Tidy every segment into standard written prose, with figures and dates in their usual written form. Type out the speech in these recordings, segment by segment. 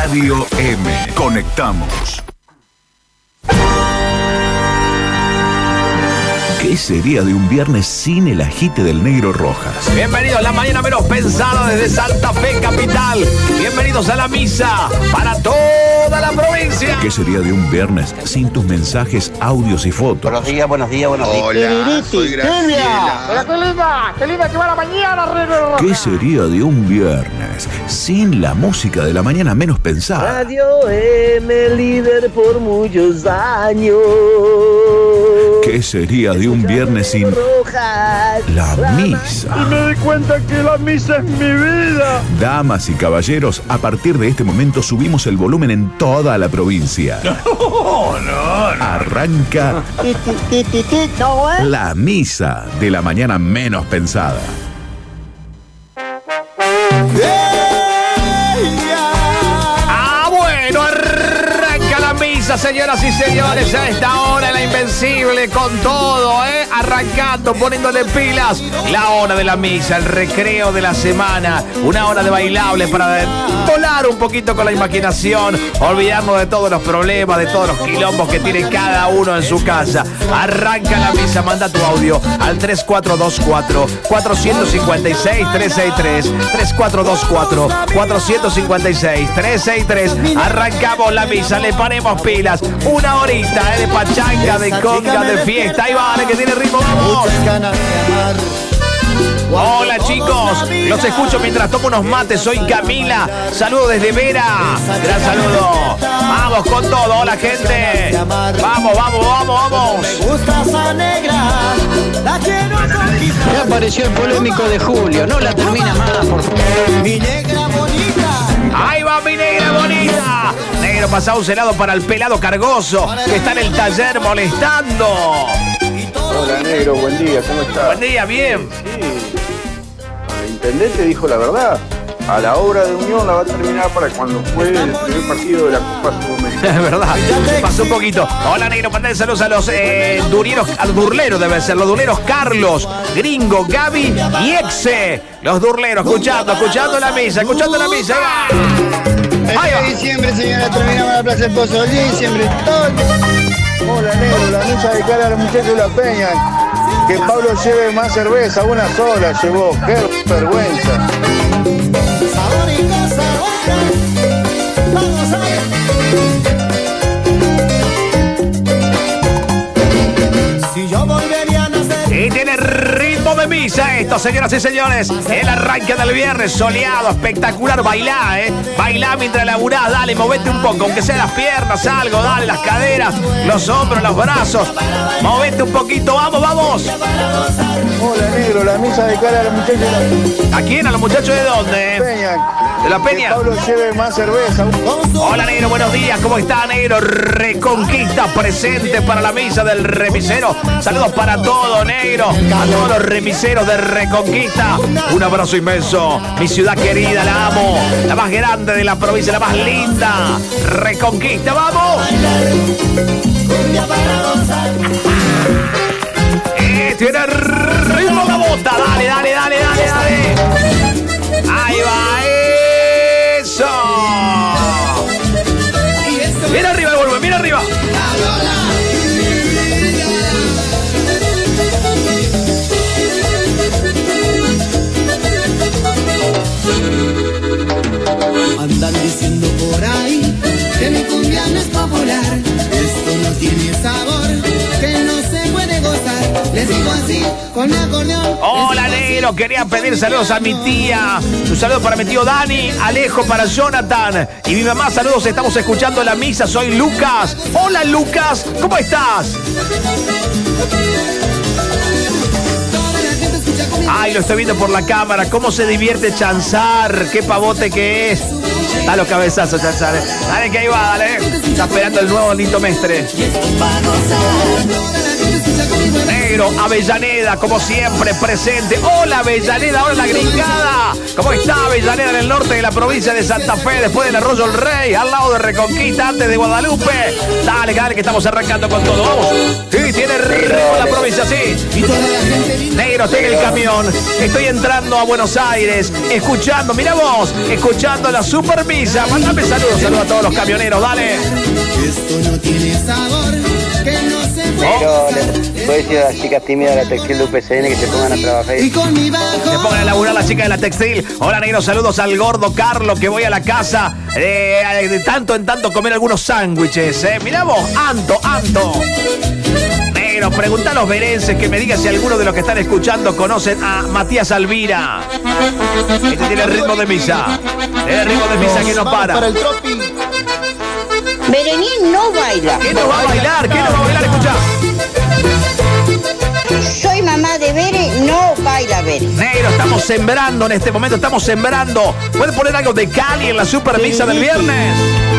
Radio M. Conectamos. ¿Qué sería de un viernes sin el agite del Negro Rojas? Bienvenidos a la mañana menos pensada desde Santa Fe capital. Bienvenidos a la misa para toda la provincia. ¿Qué sería de un viernes sin tus mensajes, audios y fotos? Buenos días, buenos días, buenos días. Hola, soy Graciela. ¡Qué linda que va la mañana, Negro ¿Qué sería de un viernes sin la música de la mañana menos pensada? Radio M, líder por muchos años. ¿Qué sería de un viernes sin la misa? Y me di cuenta que la misa es mi vida. Damas y caballeros, a partir de este momento subimos el volumen en toda la provincia. No. Arranca la misa de la mañana menos pensada. Bueno, arranca la misa, señoras y señores, a esta hora la Invencible con todo, arrancando, poniéndole pilas. La hora de la misa, el recreo de la semana, una hora de bailable para volar un poquito con la imaginación, olvidarnos de todos los problemas, de todos los quilombos que tiene cada uno en su casa. Arranca la misa, manda tu audio al 3424-456-363, 3424-456-363. Arrancamos la misa, le ponemos pilas, una horita de pachanga, de conga, de fiesta. Ahí vale, que tiene ritmo, vamos. Hola chicos, los escucho mientras tomo unos mates, soy Camila, saludo desde Vera, gran saludo, vamos con todo, hola gente, vamos. Ya apareció el polémico de Julio, no la termina más, por favor. Mi negra bonita. Ahí va mi negra bonita. Negro, pasado un helado para el pelado Cargoso, que está en el taller molestando. Hola, Negro, buen día, ¿cómo estás? Buen día, bien. Sí. El intendente dijo la verdad. A la obra de Unión la va a terminar para cuando fue el primer partido de la Copa Sudamericana. Es verdad, se pasó un poquito. Hola negro, mandale saludos a los durleros debe ser, los durleros Carlos, Gringo, Gaby y Exe. Los durleros, escuchando la misa, ahí va. Ahí va. El diciembre, señora, terminamos la Plaza del Pozo. El día de diciembre, todo. Hola, Negro, la misa de cara a los muchachos de la Peña. Que Pablo lleve más cerveza, una sola llevó. ¡Qué vergüenza! Y tiene ritmo de misa esto, señoras y señores. El arranque del viernes, soleado, espectacular. Bailá, bailá mientras laburás. Dale, movete un poco, aunque sea las piernas, algo. Dale, las caderas, los hombros, los brazos. Movete un poquito, vamos. Hola, Negro, la misa de cara a los muchachos de la Peña. ¿A quién? ¿A los muchachos de dónde? ¿De la Peña? Que Pablo lleve más cerveza. Hola negro, buenos días, ¿cómo está negro? Reconquista presente para la misa del remisero. Saludos para todo negro, a todos los remiseros de Reconquista. Un abrazo inmenso, mi ciudad querida, la amo, la más grande de la provincia, la más linda. Reconquista, vamos. Tiene ritmo la bota, dale. Ahí va, eso. Mira arriba el volumen, mira arriba. Andan diciendo por ahí que mi cumbia no es popular. Esto no tiene sabor, que no se puede gozar. Les digo así, con mi acordeón. Hola negro, quería pedir saludos a mi tía. Un saludo para mi tío Dani, Alejo para Jonathan y mi mamá. Saludos, estamos escuchando la misa. Soy Lucas. Hola Lucas, ¿cómo estás? Ay, lo estoy viendo por la cámara. Cómo se divierte Chanzar. Qué pavote que es. Da los cabezazos, Chanzar. Dale que ahí va, dale. Está esperando el nuevo Lito Mestre. negro. Avellaneda, como siempre, presente. Hola, Avellaneda, hola, la gringada. ¿Cómo está Avellaneda en el norte de la provincia de Santa Fe, después del Arroyo El Rey, al lado de Reconquista, antes de Guadalupe? Dale, que estamos arrancando con todo. Vamos. Sí, tiene ritmo la provincia, sí. Negro, estoy en el camión. Estoy entrando a Buenos Aires, escuchando, mirá vos, escuchando la Super Misa. Mándame saludos a todos los camioneros, dale. Esto no tiene sabor, que no se Pero le voy a decir a las chicas tímidas de la textil de UPCN que se pongan a trabajar. Y con mi bajo. Se pongan a laburar las chicas de la textil. Hola, negro, saludos al gordo Carlos, que voy a la casa de tanto en tanto comer algunos sándwiches. Mirá vos, Anto. Negro, preguntá a los verenses que me diga si alguno de los que están escuchando conocen a Matías Alvira. Este tiene ritmo de misa. El ritmo de misa que no para. Berenín no baila. ¿Qué no va a bailar? ¿Qué no va a bailar? Escuchá. Soy mamá de Bere, no baila Bere. Negro, estamos sembrando en este momento, estamos sembrando. ¿Puedes poner algo de Cali en la Super Misa del viernes?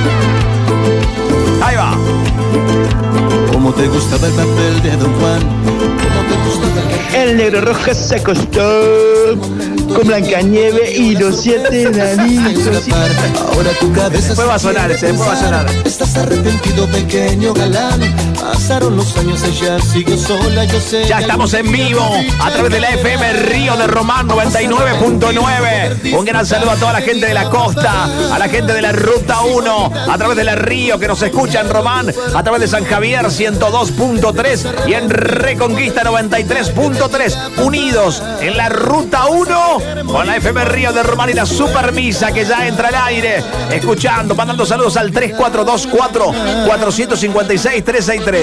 Ahí va. ¿Cómo te gustaba el papel de Don Juan? ¿Cómo te gustaba el papel? El negro rojo se acostó con Blancanieve y los 7 enanitos. Ahora tu cabeza Después va a sonar ese, después va a sonar. Estás arrepentido, pequeño galán. Pasaron los años, ella siguió sola, yo sé. Ya estamos en vivo a través de la FM Río de Román 99.9. Un gran saludo a toda la gente de la costa, a la gente de la Ruta 1, a través de la Río que nos escucha en Román, a través de San Javier 102.3 y en Reconquista 93.3. Unidos en la Ruta 1 con la FM Río de Román y la Super Misa que ya entra al aire. Escuchando, mandando saludos al 3424-456-363.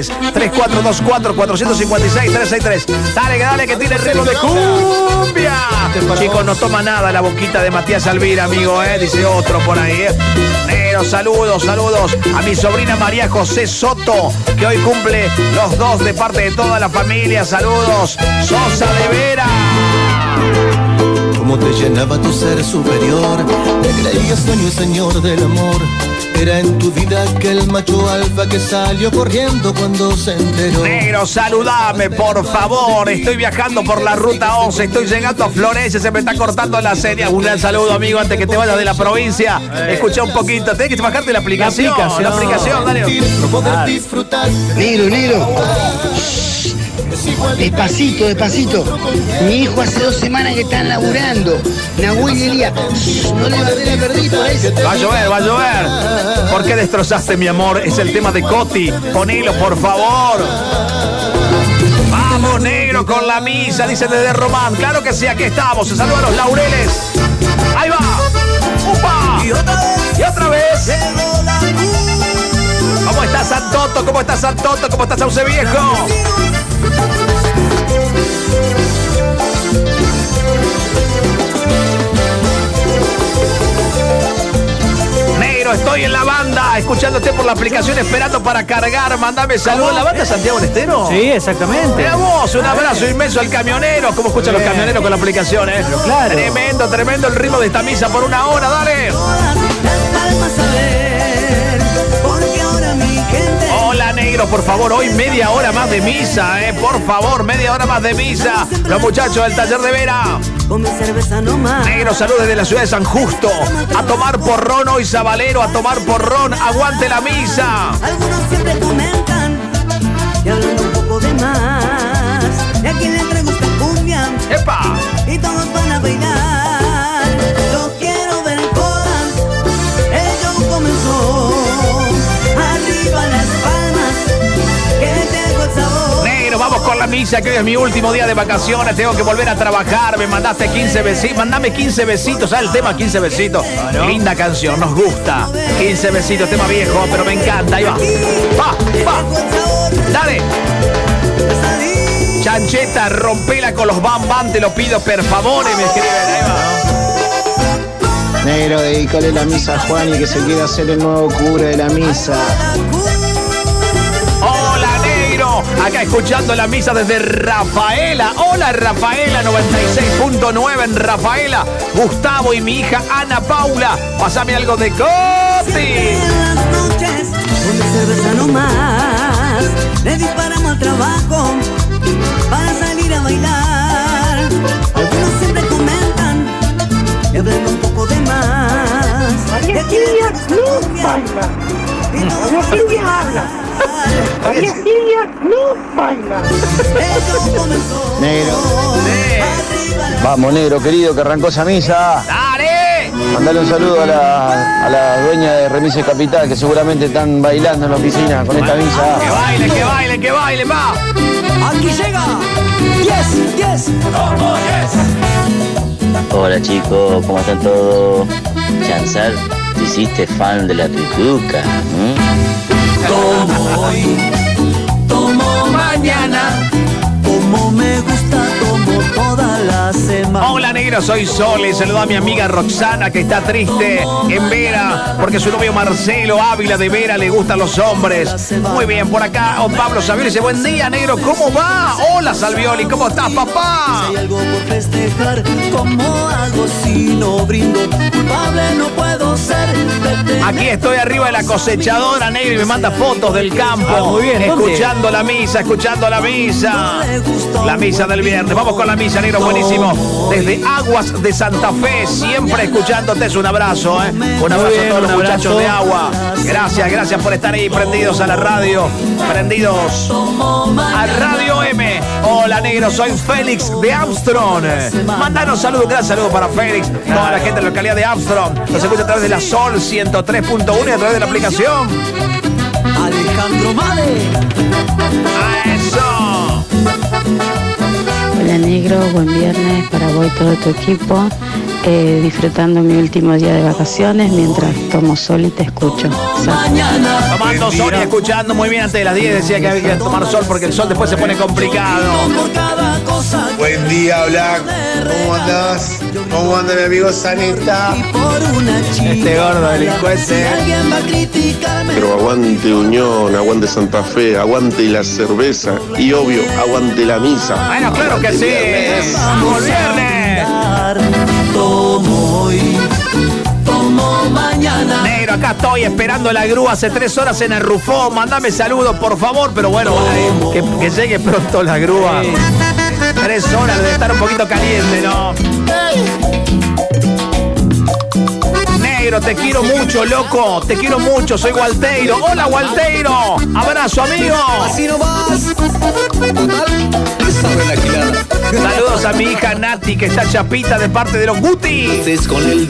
3424-456-363. Dale, que tiene ritmo de cumbia. Chicos, no toma nada la boquita de Matías Alvira, amigo, dice otro por ahí, Negro, saludos a mi sobrina María José Soto, que hoy cumple los 2 de parte de toda la familia. Saludos, Sosa de Vera. Cómo te llenaba tu ser superior, te creías dueño y señor del amor. Era en tu vida aquel macho alfa que salió corriendo cuando se enteró. Negro, saludame, por favor. Estoy viajando por la Ruta 11, estoy llegando a Florencia, se me está cortando la serie. Un gran saludo, amigo, antes que te vayas de la provincia. Escucha un poquito, tenés que bajarte la aplicación. La aplicación, dale. No poder disfrutar. Negro. Despacito. Mi hijo hace 2 semanas que están laburando. Nahuel y Elías. No le va a ver perdido a ese. Va a llover. ¿Por qué destrozaste mi amor? Es el tema de Coti. Ponelo, por favor. Vamos, negro, con la misa, dice desde Román. Claro que sí, aquí estamos. Se saludan los laureles. Ahí va. ¡Upa! Y otra vez. ¿Cómo está Santoto? ¿Cómo está Sauce Viejo? Negro, estoy en la banda, escuchándote por la aplicación, esperando para cargar. Mandame saludos. ¿La banda Santiago del Estero? Sí, exactamente. Mira vos, un abrazo inmenso al camionero. ¿Cómo escuchan los camioneros con la aplicación, Claro. Tremendo el ritmo de esta misa por 1 hora, dale. Hola, negro, por favor, hoy media hora más de misa, por favor, media hora más de misa. Los muchachos del taller de Vera. Negro, salud desde la ciudad de San Justo. A tomar porrón hoy, Zabalero, a tomar porrón. Aguante la misa. Algunos siempre comentan y hablan un poco de más. Y a quien le gusta cumbia. ¡Epa! Y todos van a bailar. Yo quiero ver el coral. El show comenzó. Arriba las palmas. Que tengo el sabor. Negro, vamos con la misa, que hoy es mi último día de vacaciones. Tengo que volver a trabajar. Me mandaste 15 besitos. Mandame 15 besitos. ¿Sabes el tema? 15 besitos. Bueno. Linda canción, nos gusta. 15 besitos, tema viejo, pero me encanta. Ahí va. Va. Dale. Chancheta, rompela con los bam bam, te lo pido, per favor, me escriben. Ahí va. Negro, dedícale la misa a Juan y que se quiere hacer el nuevo cura de la misa. Hola, negro. Acá escuchando la misa desde Rafaela. Hola, Rafaela, 96.9 en Rafaela. Gustavo y mi hija Ana Paula. Pásame algo de Coti. Las noches, donde cerveza no más. Le disparamos al trabajo. para salir a bailar. Algunos siempre comentan y hablan un poco de más. María Silvia no baila. María Silvia habla. María Silvia no baila. Negro. Vamos, negro querido, que arrancó esa misa. ¡Dale! Mandale un saludo a la dueña de Remises Capital, que seguramente están bailando en la oficina con esta misa. ¡Que baile, que baile, que baile, va! Aquí llega 10. Hola chicos, ¿cómo están todos? Chanzar, te hiciste fan de la tutuca. Tomo hoy, tomo mañana, como me gusta, tomo toda la semana. Hola negro, soy Sol y saludo a mi amiga Roxana que está triste en Vera porque su novio Marcelo Ávila de Vera le gustan los hombres. Muy bien, por acá Pablo Sabioli dice, buen día negro, ¿cómo va? Hola Salvioli, ¿cómo estás papá? Si hay algo por festejar, ¿cómo hago si no brindo? Culpable no puedo ser. Aquí estoy arriba de la cosechadora negro y me manda fotos del campo. Muy bien, escuchando la misa, La misa del viernes. Vamos con la misa, negro, buenísimo. Desde Aguas de Santa Fe, siempre escuchándote. Es un abrazo, ¿eh? Un abrazo a todos los muchachos de Agua. Gracias por estar ahí prendidos a la radio. Prendidos a Radio M. Hola, negro, soy Félix de Armstrong. Mandanos saludos, gran saludo para Félix. Toda la gente de la localidad de Armstrong. Nos escucha a través de la Sol 103.1 y a través de la aplicación. Alejandro Made. ¡A eso! Hola negro, buen viernes para vos y todo tu equipo. Disfrutando mi último día de vacaciones mientras tomo sol y te escucho. Tomando sol y escuchando muy bien antes de las 10. Decía que había que tomar sol porque el sol después se pone complicado. Buen día, Black. ¿Cómo andás? ¿Cómo anda mi amigo Saneta? Este gordo delincuente. Pero aguante Unión, aguante Santa Fe, aguante la cerveza y obvio, aguante la misa. Bueno, claro que sí. ¡Vamos, viernes! Tomo hoy, tomo mañana. Negro, acá estoy esperando la grúa hace 3 horas en el Rufó. Mándame saludos, por favor. Pero bueno, que llegue pronto la grúa. 3 horas debe estar un poquito caliente, ¿no? Negro, te quiero mucho, loco. Te quiero mucho, soy Gualteiro. Hola, Gualteiro. Abrazo, amigo. Así no vas. Saludos a mi hija Nati, que está chapita de parte de los Guti. Estés con el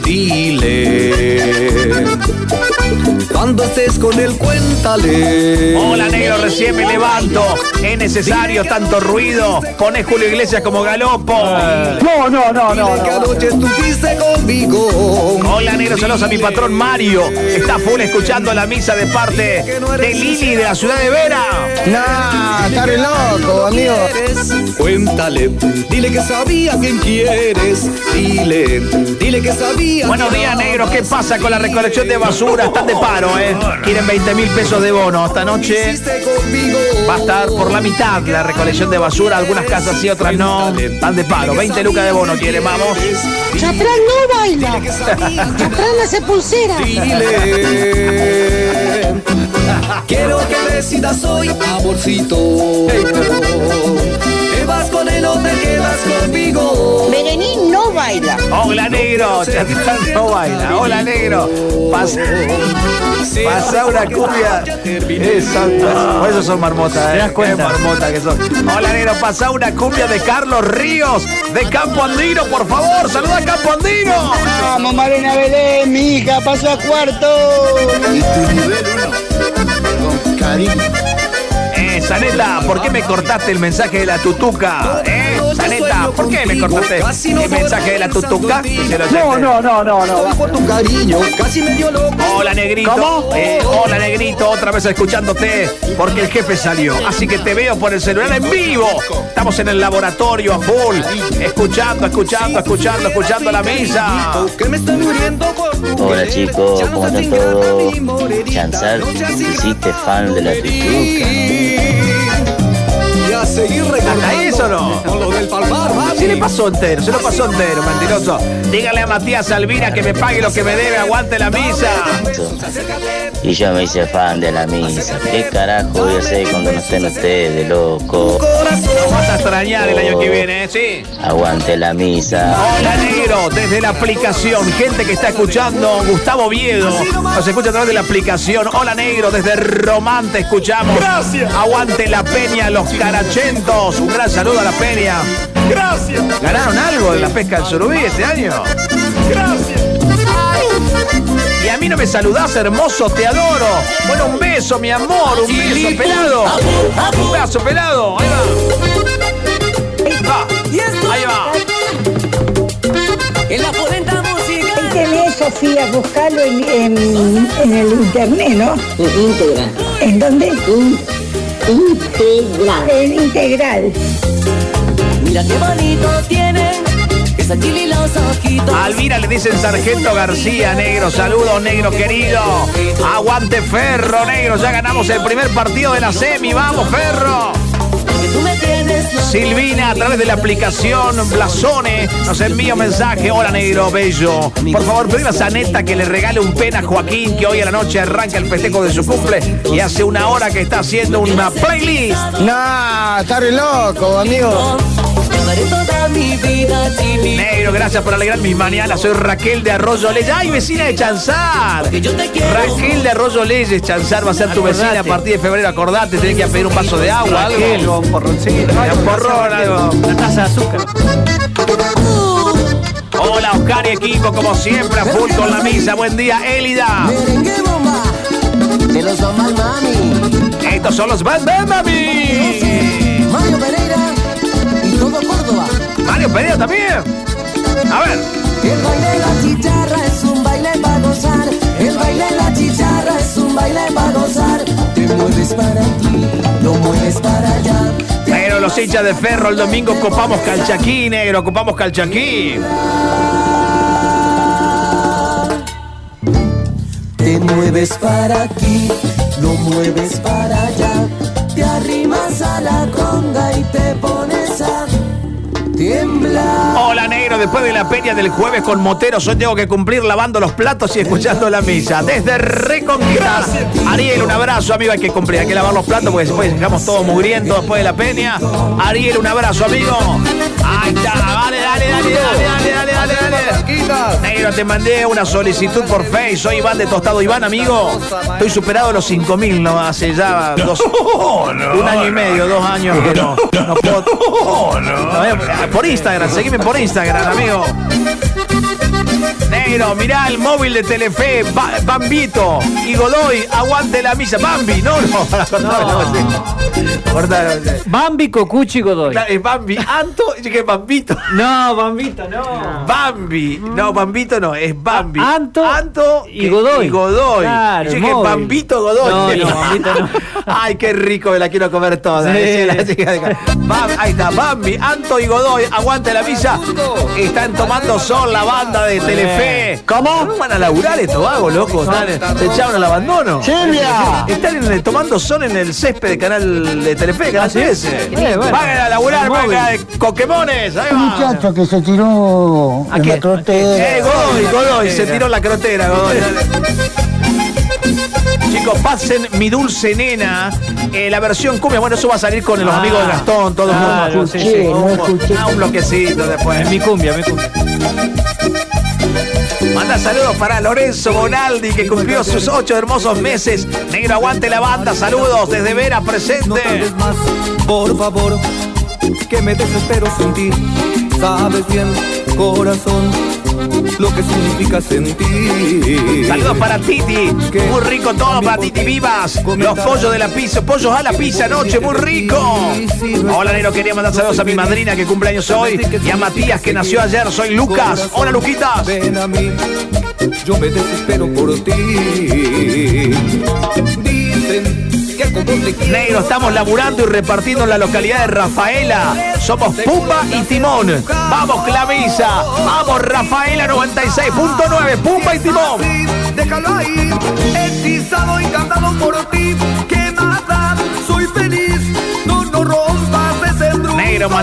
dile. Cuando estés con él, cuéntale. Hola, negro, recién me levanto. Es necesario tanto ruido. Pones Julio Iglesias como galopo. No. Que anoche estuviste conmigo. Hola, negro, saludos a mi patrón Mario. Está full escuchando la misa de parte de Lili de la ciudad de Vera. Nah, está re loco, amigo. Cuéntale, dile que sabía quién quieres. Dile que sabía. Buenos días, negro. ¿Qué pasa con la recolección de basura? Están de paro, ¿eh? Quieren 20.000 pesos de bono. Esta noche va a estar por la mitad la recolección de basura. Algunas casas sí, otras no. Están de paro. 20 lucas de bono quieren, vamos. Chaprán no baila. Chaprán hace pulsera. Quiero que decidas hoy, amorcito. ¿Te vas con él o te quedas conmigo? Berení no baila. Hola, negro. Chaprán no baila. Hola, negro. Pasa una cumbia. Por eso son marmotas, ¿te das cuenta? Marmota que son. Hola, negro. Pasa una cumbia de Carlos Ríos de Campo Andino, por favor. Saluda a Campo Andino. Vamos, Marina Belén, mi hija, pasó a cuarto. Y tu nivel 1. Con cariño. Saneta, ¿por qué me cortaste el mensaje de la tutuca? Saneta, ¿por qué me cortaste el mensaje de la tutuca? No. Por tu cariño, casi me dio loco. Hola, negrito. ¿Cómo? Hola, negrito, otra vez escuchándote porque el jefe salió. Así que te veo por el celular en vivo. Estamos en el laboratorio a full, escuchando la misa. Hola chicos, ¿cómo están todos? Chanzar, te hiciste fan de la tutuca. a seguir recordando. ¿Hasta eso no? Con lo del palmar, papi. Sí, le pasó entero, se lo pasó entero, mentiroso. Dígale a Matías Alvira que me pague lo que me debe, aguante la misa. Y yo me hice fan de la misa. ¿Qué carajo voy a hacer cuando no estén ustedes, loco? Nos vas a extrañar el año que viene, ¿eh? Sí. Aguante la misa. Hola, negro, desde la aplicación. Gente que está escuchando, Gustavo Viedo. Nos escucha a través de la aplicación. Hola, negro, desde Román te escuchamos. Gracias. Aguante la Peña, los carachentos. Un gran saludo a la Peña. Gracias. ¿Ganaron algo de la pesca del surubí este año? Gracias. Y a mí no me saludás, hermoso, te adoro. Bueno, un beso, mi amor, un beso pelado. Un beso pelado, ahí va. Ahí va. En la polenta musical. Tenés, Sofía, buscarlo en el internet, ¿no? Integral. ¿En dónde? Integral. En Integral. Mira qué bonito tienen esa chili los ojitos. A Alvira le dicen Sargento García, negro. Saludos, negro querido. Aguante Ferro, negro. Ya ganamos el primer partido de la semi. Vamos, Ferro. Silvina, a través de la aplicación Blasone, nos envía un mensaje. Hola, negro, bello. Por favor, pedile a Zaneta que le regale un pen a Joaquín, que hoy a la noche arranca el festejo de su cumple y hace una hora que está haciendo una playlist. No, está re loco, amigo. Negro, gracias por alegrar mis mañanas. Soy Raquel de Arroyo Leyes. ¡Ay, vecina de Chanzar! Raquel de Arroyo Leyes. Chanzar va a ser tu vecina a partir de febrero. Acordate, tenés que ir a pedir un vaso de agua, algo. Un porroncito. Un porrón, algo. Una taza de azúcar. Hola, Oscar y equipo, como siempre, a full con la misa. Buen día, Élida. Merengue bomba de los Bambal Mami. Estos son los Bambal Mami. Mario Pereira y todo Córdoba. Mario Pereira también. A ver. El baile de la chicharra es un baile para gozar. El baile de la chicharra es un baile para gozar. Te mueves para aquí, lo mueves para allá. Pero los hinchas de Ferro el domingo copamos Calchaquí, negro, copamos Calchaquí. Te mueves para aquí, lo mueves para allá. Te arrimas a la conga y te pones a temblar. Hola, negro, después de la peña del jueves con moteros, hoy tengo que cumplir lavando los platos y escuchando la misa. Desde Reconquista. Ariel, un abrazo, amigo, hay que cumplir, hay que lavar los platos porque después dejamos todo mugriento después de la peña. Ariel, un abrazo, amigo. Ahí está, dale. Negro, te mandé una solicitud por Face. Soy Iván de Tostado. Iván, amigo, estoy superado los 5.000, ¿no? Hace ya un año y medio, 2 años que no puedo. Por Instagram, seguime por Instagram, amigo. Negro, mirá el móvil de Telefe, Bambito y Godoy, aguante la misa. Bambi, no. Bambi, Cocuchi y Godoy. Claro, es Bambi, Anto, que Bambito. No, Bambito, no. Bambi, no, Bambito no, es Bambi. Anto y Godoy. Claro, yo que Bambito Godoy. No, Bambito no. Ay, qué rico, me la quiero comer toda. Sí. Ahí está, Bambi, Anto y Godoy, aguante la misa. Están tomando sol la banda de Telefe. ¿Cómo? ¿Cómo van a laburar estos vagos, loco? Se echaron al abandono. ¡Silvia! Están tomando sol en el césped de canal de Telefe, canal 13. Bueno. Vayan a laburar, vayan de Coquemones. Ahí Un va. muchacho que se tiró en la crotera. Godoy, se tiró la crotera, Godoy. Chicos, pasen Mi Dulce Nena, la versión cumbia. Bueno, eso va a salir con los amigos de Gastón, todos juntos. Sí, no escuché. Un bloquecito después. En mi cumbia. Manda saludos para Lorenzo Bonaldi, que cumplió sus 8 hermosos meses. Negro, aguante la banda. Saludos desde Vera presente. No tardes más, por favor, que me desespero sin ti. Sabes bien, corazón, lo que significa sentir. Saludos para Titi, muy rico todo para Titi Vivas. Los pollos de la pizza, pollos a la pizza anoche, muy rico. Hola, negro, quería mandar saludos a mi madrina que cumple años hoy y a Matías que nació ayer. Soy Lucas. Hola, Luquitas. Ven a mí, yo me desespero por ti. Dicen que como te quiero. Negro, estamos laburando y repartiendo en la localidad de Rafaela. Somos Pumba y Timón. Vamos, Clavisa. Vamos, Rafaela 96.9. Pumba y Timón. Déjalo ahí, hechizado y cantado por ti. ¿Qué más da? Soy feliz, no rompas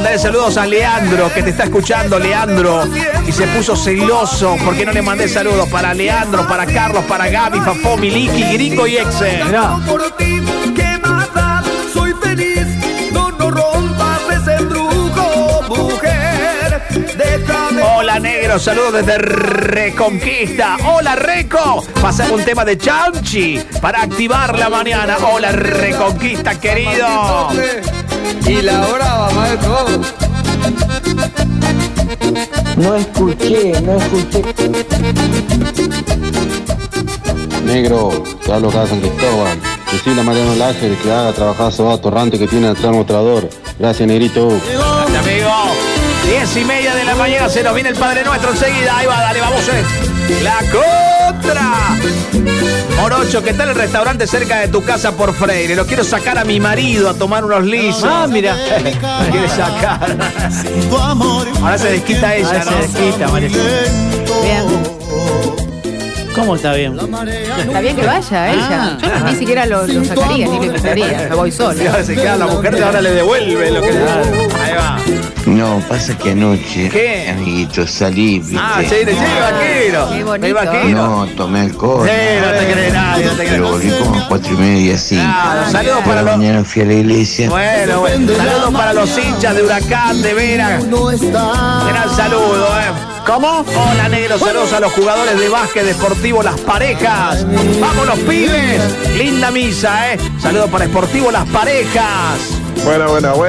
Mandale saludos a Leandro, que te está escuchando, Leandro. Y se puso celoso porque no le mandé saludos para Leandro, para Carlos, para Gaby, Fafó, Miliki, Gringo y Exe. Mirá. ¿Qué más da? Soy feliz, no rompas ese embrujo, mujer. Déjame. Hola, negro, saludos desde Reconquista. Hola, Reco. Pasamos un tema de Chanchi para activar la mañana. Hola, Reconquista, querido. Y la brava, maestro. No escuché. Negro, te hablo acá de San Cristóbal. Decirle a Mariano Lager que haga trabajar a Soba Torrante que tiene atrás mostrador. Gracias, negrito. Gracias, amigo. 10:30 de la mañana se nos viene el Padre Nuestro enseguida. Ahí va, dale, vamos. La contra. Morocho, ¿qué tal el restaurante cerca de tu casa por Freire? Lo quiero sacar a mi marido a tomar unos lisos. Ah, mira. Me quiere sacar. Ahora se desquita ella, Ahora ¿no? se desquita, María. Bien. ¿Cómo está bien? Está bien que vaya ella. Yo ni siquiera lo sacaría ni lo invitaría. Me voy sola. Se queda la mujer, ahora le devuelve lo que le da. Ahí va. No, pasa que anoche, ¿qué? amiguito, salí, ¿viste? Ah, sí, vaquero. Qué bonito. Me imagino. No, tomé alcohol. Sí, no te crees nadie, no te crees. Pero volví como a 4:30, 5. Claro, saludos para los... Mañana fui a la iglesia. Bueno, saludos para los hinchas de Huracán, de Vera. Gran saludo, ¿Cómo? Hola, negro, saludos a los jugadores de básquet deportivo Las Parejas. ¡Vamos los pibes! Linda misa, Saludos para Sportivo Las Parejas. Buenas.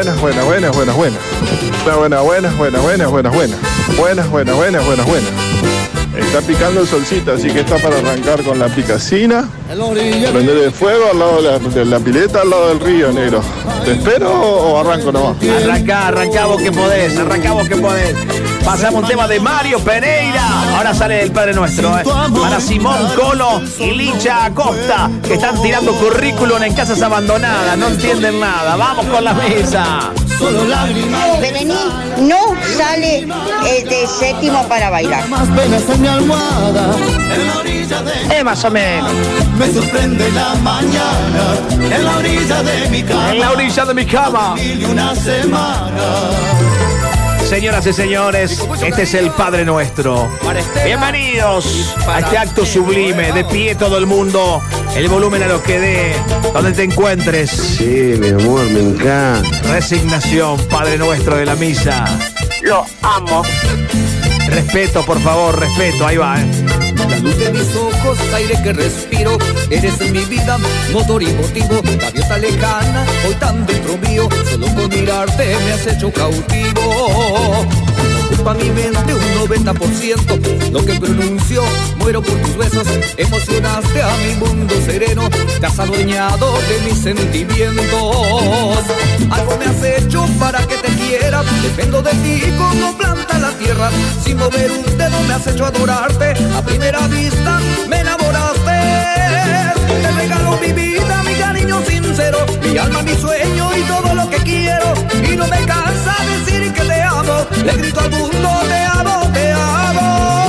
Está picando el solcito, así que está para arrancar con la picacina. Prender el fuego al lado de la pileta, al lado del río, negro. ¿Te espero o arranco nomás? Arrancá vos que podés, Pasamos un tema de Mario Pereira. Ahora sale el Padre Nuestro, Para Simón Colo y Licha Acosta, que están tirando currículum en casas abandonadas. No entienden nada. Vamos con la misa. Berení no sale de séptimo para bailar. Más penas en mi almohada. Más o menos. Me sorprende la mañana. En la orilla de mi cama. En la orilla de mi cama. Y una semana. Señoras y señores, este es el Padre Nuestro. Bienvenidos a este acto sublime. De pie todo el mundo. El volumen a lo que dé. Donde te encuentres. Sí, mi amor, me encanta. Resignación, Padre Nuestro de la misa. Lo amo. Respeto, por favor, respeto. Ahí va, La luz de mis ojos, aire que respiro. Eres en mi vida, motor y motivo. Gaviota lejana, hoy tan dentro mío. Solo con mirarte me has hecho cautivo. Ocupa mi mente un 90%. Lo que pronuncio, muero por tus besos. Emocionaste a mi mundo sereno. Te has adueñado de mis sentimientos. Algo me has hecho para que te quiera. Dependo de ti como planta la tierra. Sin mover un dedo me has hecho adorarte. A primera vista me enamoraste. Te regalo mi vida, mi cariño sincero. Mi alma, mi sueño y todo lo que quiero. Y no me cansa decir que te amo. Le grito al mundo, te amo, te amo.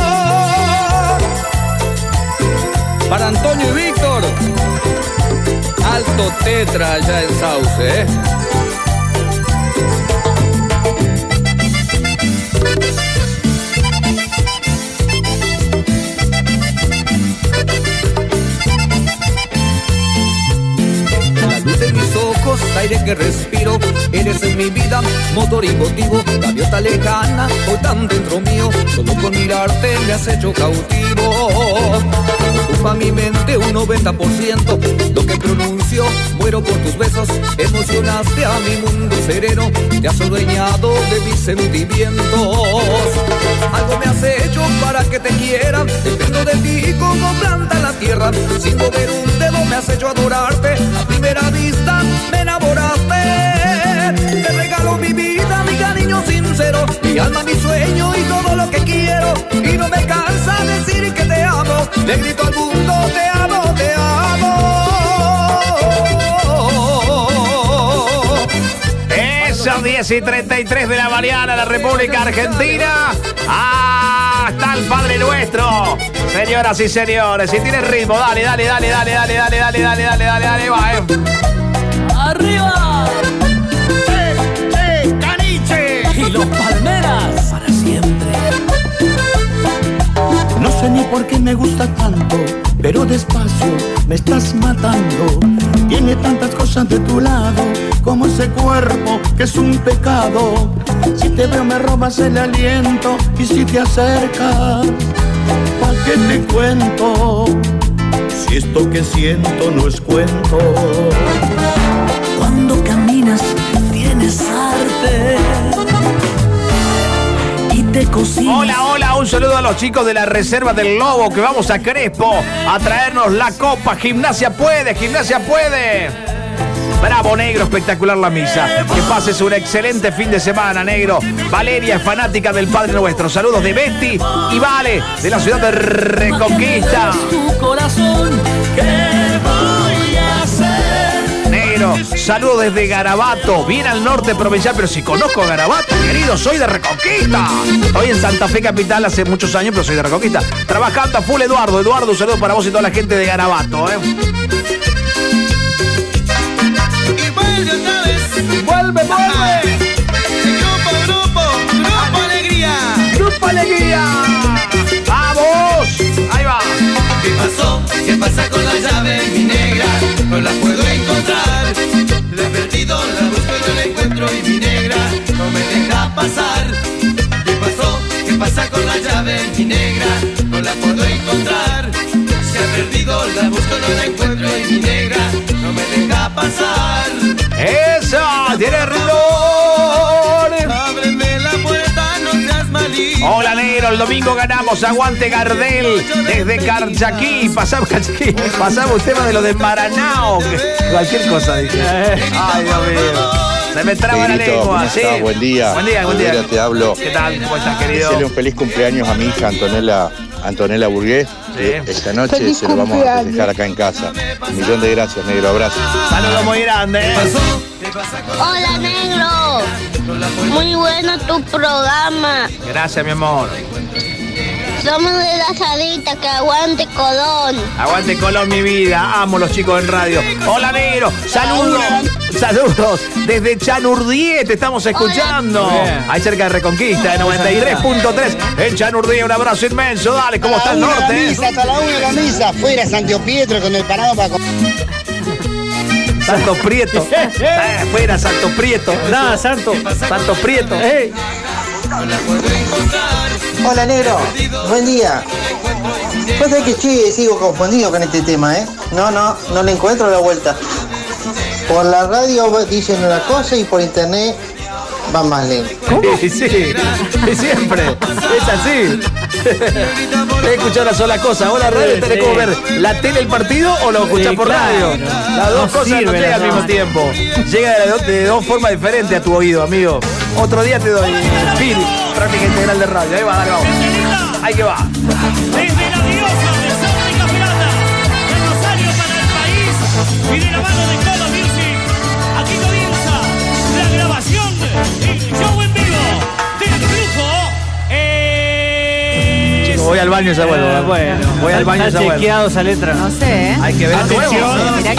Para Antonio y Víctor, Alto Tetra ya en Sauce, de mis ojos, aire que respiro. Eres en mi vida, motor y motivo. Gaviota lejana, hoy tan dentro mío. Solo con mirarte me has hecho cautivo. Ocupa mi mente un 90%. Lo que pronuncio, muero por tus besos. Emocionaste a mi mundo sereno. Te has adueñado de mis sentimientos. Algo me has hecho para que te quiera. Dependo de ti como planta en la tierra. Sin mover un dedo me has hecho adorarte. A primera vista me enamoraste. Te regalo mi vida, mi cariño sincero. Mi alma, mi sueño y todo lo que quiero. Y no me cansa decir que te amo. Le grito al mundo, te amo, te amo. Eso, 10:33 de la mañana, la República Argentina. Está el Padre Nuestro. Señoras y señores, si tiene ritmo, dale, va, ¡Arriba! ¡Caniche! sé ni por qué me gusta tanto, pero despacio me estás matando. Tiene tantas cosas de tu lado, como ese cuerpo que es un pecado. Si te veo me robas el aliento, y si te acercas, ¿pa' qué te cuento? Si esto que siento no es cuento. Cuando caminas tienes arte y te cocinas. Hola, un saludo a los chicos de la Reserva del Lobo, que vamos a Crespo a traernos la copa. Gimnasia puede. Bravo, negro, espectacular la misa. Que pases un excelente fin de semana, negro. Valeria es fanática del Padre Nuestro. Saludos de Betty y Vale, de la ciudad de Reconquista. Tu corazón, ¿qué voy a hacer? Negro, saludos desde Garabato, bien al norte provincial, pero si conozco a Garabato, querido, soy de Reconquista. Estoy en Santa Fe Capital hace muchos años, pero soy de Reconquista. Trabajando a full, Eduardo, un saludo para vos y toda la gente de Garabato, Vuelve. Grupo Alegría. ¡Vamos! Ahí va. ¿Qué pasó? ¿Qué pasa con la llave, mi negra? No la puedo encontrar. La he perdido, la busco y no la encuentro y mi negra no me deja pasar. ¿Qué pasó? ¿Qué pasa con la llave, mi negra? No la puedo encontrar. Se ha perdido, la busco y no la encuentro y mi negra no me deja pasar. ¡Eso! ¡Tiene ritmo! Ábreme la puerta, no seas malito. Hola, negro, el domingo ganamos. Aguante Gardel desde Carchaquí. Pasamos un tema de lo de Maranao. Cualquier cosa, dije. Ay, Dios mío. Se me traba la lengua, ¿sí? Buen día. Buen día. Te hablo. ¿Qué tal? ¿Cómo estás, querido? Desearle un feliz cumpleaños a mi hija Antonella Burgués. Esta noche Feliz se lo vamos a cumpleaños. festejar acá en casa. Un millón de gracias, negro. Abrazo. Saludos muy grandes. Hola, negro. Muy bueno tu programa. Gracias, mi amor. Somos de la Sarita, que aguante Colón. Aguante Colón, mi vida. Amo los chicos en radio. Hola, negro. Saludos. Desde Chanurdié te estamos escuchando. Ahí cerca de Reconquista, 93.3. En Chanurdié, un abrazo inmenso. Dale, ¿cómo está el norte? Hasta la 1 de la misa, fuera Santiago Pietro con el parado para... Santo Prieto. Fuera, Santo Prieto. Nada, Santo Prieto. Hola, negro. Buen día. Pues es que sigo confundido con este tema, ¿eh? No le encuentro la vuelta. Por la radio dicen una cosa y por internet va más lento. Sí, siempre. Es así. He escuchado una sola cosa. Ahora radio tenés como ver la tele, el partido o lo escuchás por radio. Las dos cosas no llegan al mismo tiempo. Llega de dos formas diferentes a tu oído, amigo. Otro día te doy práctica integral de radio. Ahí va, dale, vamos. Ahí que va. Desde la diosa de Sónica Pirata, de Rosario para el país y de la mano de Colo Music, aquí comienza la grabación del show en vivo del grupo. Voy al baño y se vuelvo. Bueno, voy al baño y se vuelvo. chequeado esa letra. No sé, ¿eh? Hay que ver. Atención.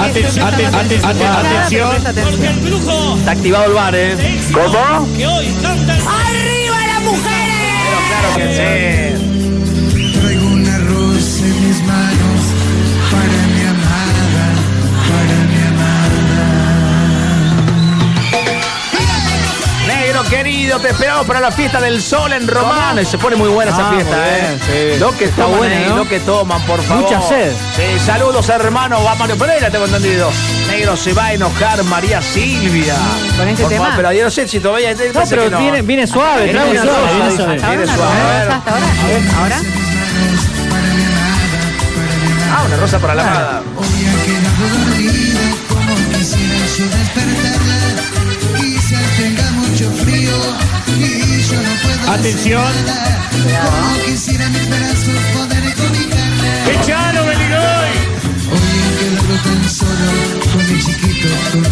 Porque el brujo Está activado el bar, ¿eh? ¿Cómo? Que hoy canta ¡Arriba las mujeres! Claro que sí. Traigo una rosa en mis manos para mi amada, Negro querido, te esperamos para la fiesta del sol en Román. Se pone muy buena esa fiesta, sí. Lo que Está toman buena, ahí, ¿no? lo que toman, por favor. Mucha sed. Sí, saludos, hermano. Va Mario Pereira, tengo entendido. Negro, se va a enojar María Silvia. Con este por tema. favor, pero yo no sé si todavía... No, pero viene suave, Viene trae una suave, rosa. viene suave. A ver. ¿Hasta ahora? ¿Ahora? Una rosa para la amada. Hoy ha quedado dormida como quisiera yo despertarla. Quizás tenga mucho frío y yo no puedo. Atención. Como quisiera mis brazos poder cobijarla. ¡Echalo, Beligoy! Hoy he quedado tan solo con mi chiquito.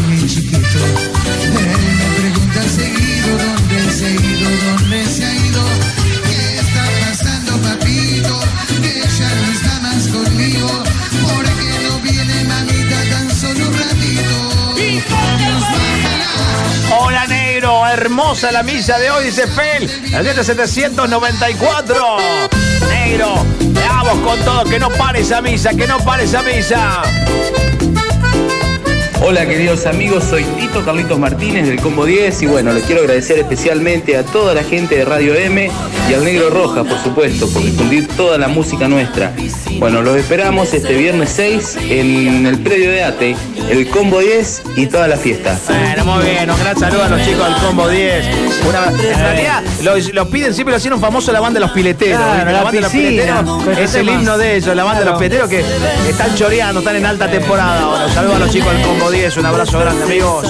Él me pregunta seguido dónde se ha ido. ¿Qué está pasando, papito? Que ya no está más conmigo. ¿Por qué no viene, mamita, tan solo un ratito? Hola, negro. Hermosa la misa de hoy, dice Fel. La 794. negro. Vamos con todo, que no pare esa misa, que no pare esa misa. Hola queridos amigos, soy Tito Carlitos Martínez del Combo 10 y bueno, les quiero agradecer especialmente a toda la gente de Radio M y al Negro Roja, por supuesto, por difundir toda la música nuestra. Bueno, los esperamos este viernes 6 en el predio de ATE, el Combo 10 y toda la fiesta. Bueno, muy bien, un gran saludo a los chicos del Combo 10. En realidad, lo piden, siempre lo hicieron famoso la banda de los pileteros. Claro, la banda de los pileteros es el himno de ellos, la banda de los pileteros que están choreando, están en alta temporada ahora. Un saludo a los chicos del Combo 10, un abrazo grande, amigos.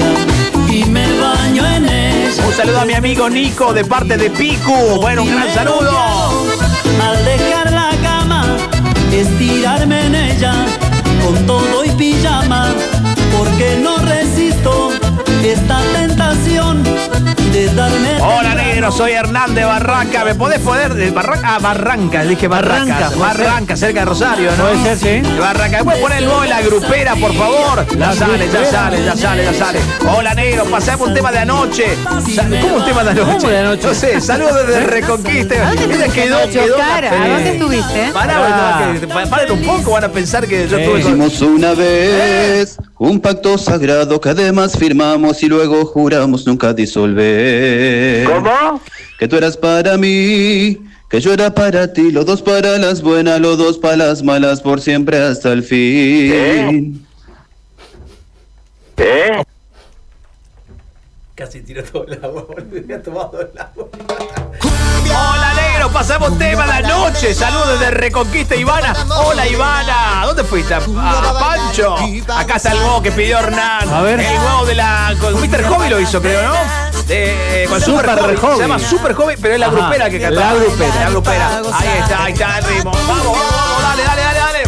Un saludo a mi amigo Nico de parte de Picu. Bueno, un gran saludo. Al dejar la cama, estirarme en ella, con todo y pijama, porque no resisto esta tentación de darme. Hola negro, soy Hernán de Barranca. ¿Me podés poner de Barranca? Ah, Barranca, dije Barranca. Barranca, cerca de Rosario, ¿no? Puede ser, sí. De Barranca. ¿Me puedes poner el gol, la grupera, por favor? Ya sale. Hola negro, pasamos un tema de anoche. ¿Cómo un tema de anoche? ¿Cómo de anoche? No sé, saludos desde Reconquista. Ella quedó Cara, ¿a dónde estuviste? Paren un poco, van a pensar que yo estuve con... Hicimos una vez un pacto sagrado que además firmamos y luego juramos nunca disolver. ¿Cómo? Que tú eras para mí, que yo era para ti, los dos para las buenas, los dos para las malas, por siempre hasta el fin. Casi tiró todo el agua, me ha tomado el agua. Hola negro, pasamos tema de anoche. Saludos desde Reconquista, Ivana. Hola Ivana, ¿dónde fuiste? A Pancho. Acá está el huevo que pidió Hernán. A ver. El huevo de la... Con Mr. Hobby lo hizo, creo, ¿no? Con Super Hobby. Se llama Super Hobby, pero es la grupera que canta. La grupera. Ahí está el ritmo. Vamos, dale.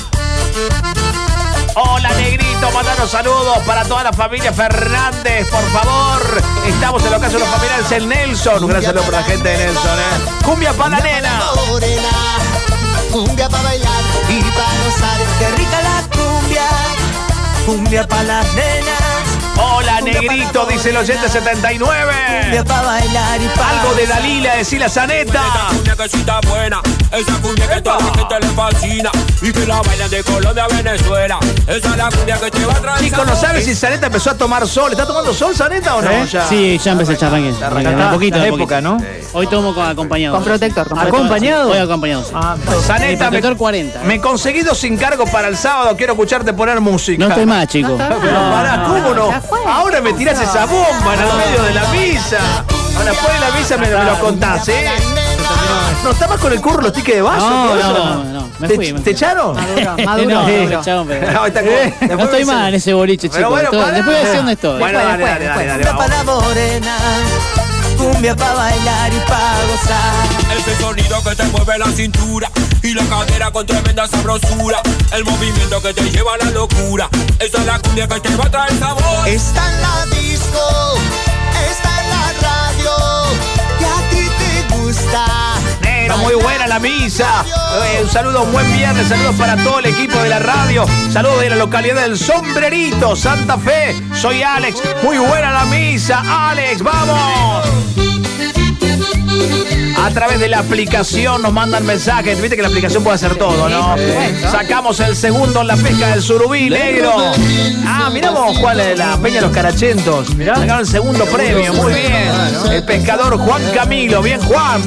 Hola negrito, mandanos saludos para toda la familia Fernández, por favor. Estamos en la casa de los familiares en Nelson. Un gran saludo para la gente de Nelson, Cumbia para la nena. Cumbia para bailar y para gozar. Qué rica la cumbia para las nenas. Hola negrito, dice el oyente 79. Cumbia para bailar y para algo de Dalila, decir la Zaneta. Esa cumbia que sí está buena, esa cumbia que toda la gente le fascina y que la bailan de Colombia a Venezuela. Esa es la cumbia que te va a traer. Chico, ¿no sabes si Zaneta empezó a tomar sol? ¿Está tomando sol Zaneta o no? Ya. Sí, ya empecé el charranque. Un poquito, de época, ¿no? Hoy tomo acompañado. Con protector. ¿Acompañado? Hoy acompañado. Sí. Zaneta, protector 40. Me conseguí 2 encargos para el sábado. Quiero escucharte poner música. No estoy más, chico. Pero pará, ¿cómo no? Ahora me tirás esa bomba en el medio de la misa. Ahora después de la misa me lo contás, ¿No estabas con el curro los tickets de vaso? No. Me fui. ¿Te echaron? Maduro. No, me echaron, pero... No estoy más en ese boliche, chico. Bueno, después voy a decir dónde estoy. Bueno, dale. Cumbia para la morena, cumbia para bailar y para gozar. Ese sonido que te mueve la cintura y la cadera con tremenda sabrosura. El movimiento que te lleva a la locura. Esa es la cumbia que te va a traer sabor. Está en la disco, está en la radio, que a ti te gusta. Muy buena la misa. Un saludo, un buen viernes. Saludos para todo el equipo de la radio. Saludos de la localidad del Sombrerito, Santa Fe. Soy Alex. Muy buena la misa, Alex. ¡Vamos! A través de la aplicación nos mandan mensajes. Viste que la aplicación puede hacer todo, ¿no? Sacamos el segundo en la pesca del surubí, negro. Miramos cuál es la Peña de los Carachentos. Sacaron el segundo premio, muy bien. El pescador Juan Camilo. Bien, Juan.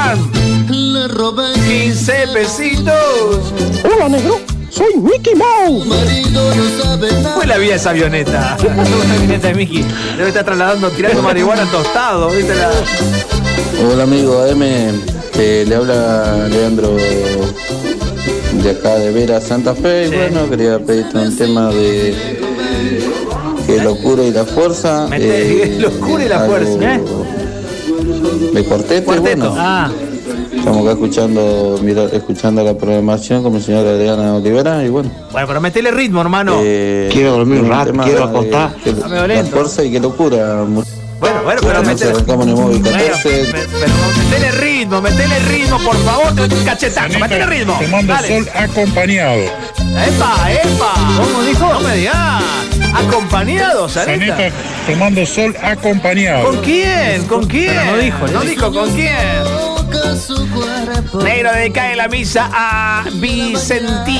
15 pesitos. Hola, negro. Soy Mickey Mouse. ¿Cómo es la vida de esa avioneta? La avioneta de Mickey. Debe estar tirando marihuana tostado, ¿viste? Hola amigo AM, le habla Leandro de acá de Vera, Santa Fe. Y bueno, quería pedirte un tema de Que locura y la fuerza. Locura y la fuerza, de Cuarteto. Y bueno, estamos acá escuchando la programación con mi señora Adriana Olivera y bueno. Bueno, pero metele ritmo, hermano. Quiero dormir un rato, quiero acostar. La fuerza y qué locura. Bueno, pero metele ritmo, por favor, cachetazo, metele ritmo. Tomando sol acompañado. ¡Epa! ¿Cómo dijo? No me digas. ¿Acompañado, Zaneta? Tomando sol acompañado. ¿Con quién? Pero no dijo con quién. Negro, dedicada la misa a Vincenti.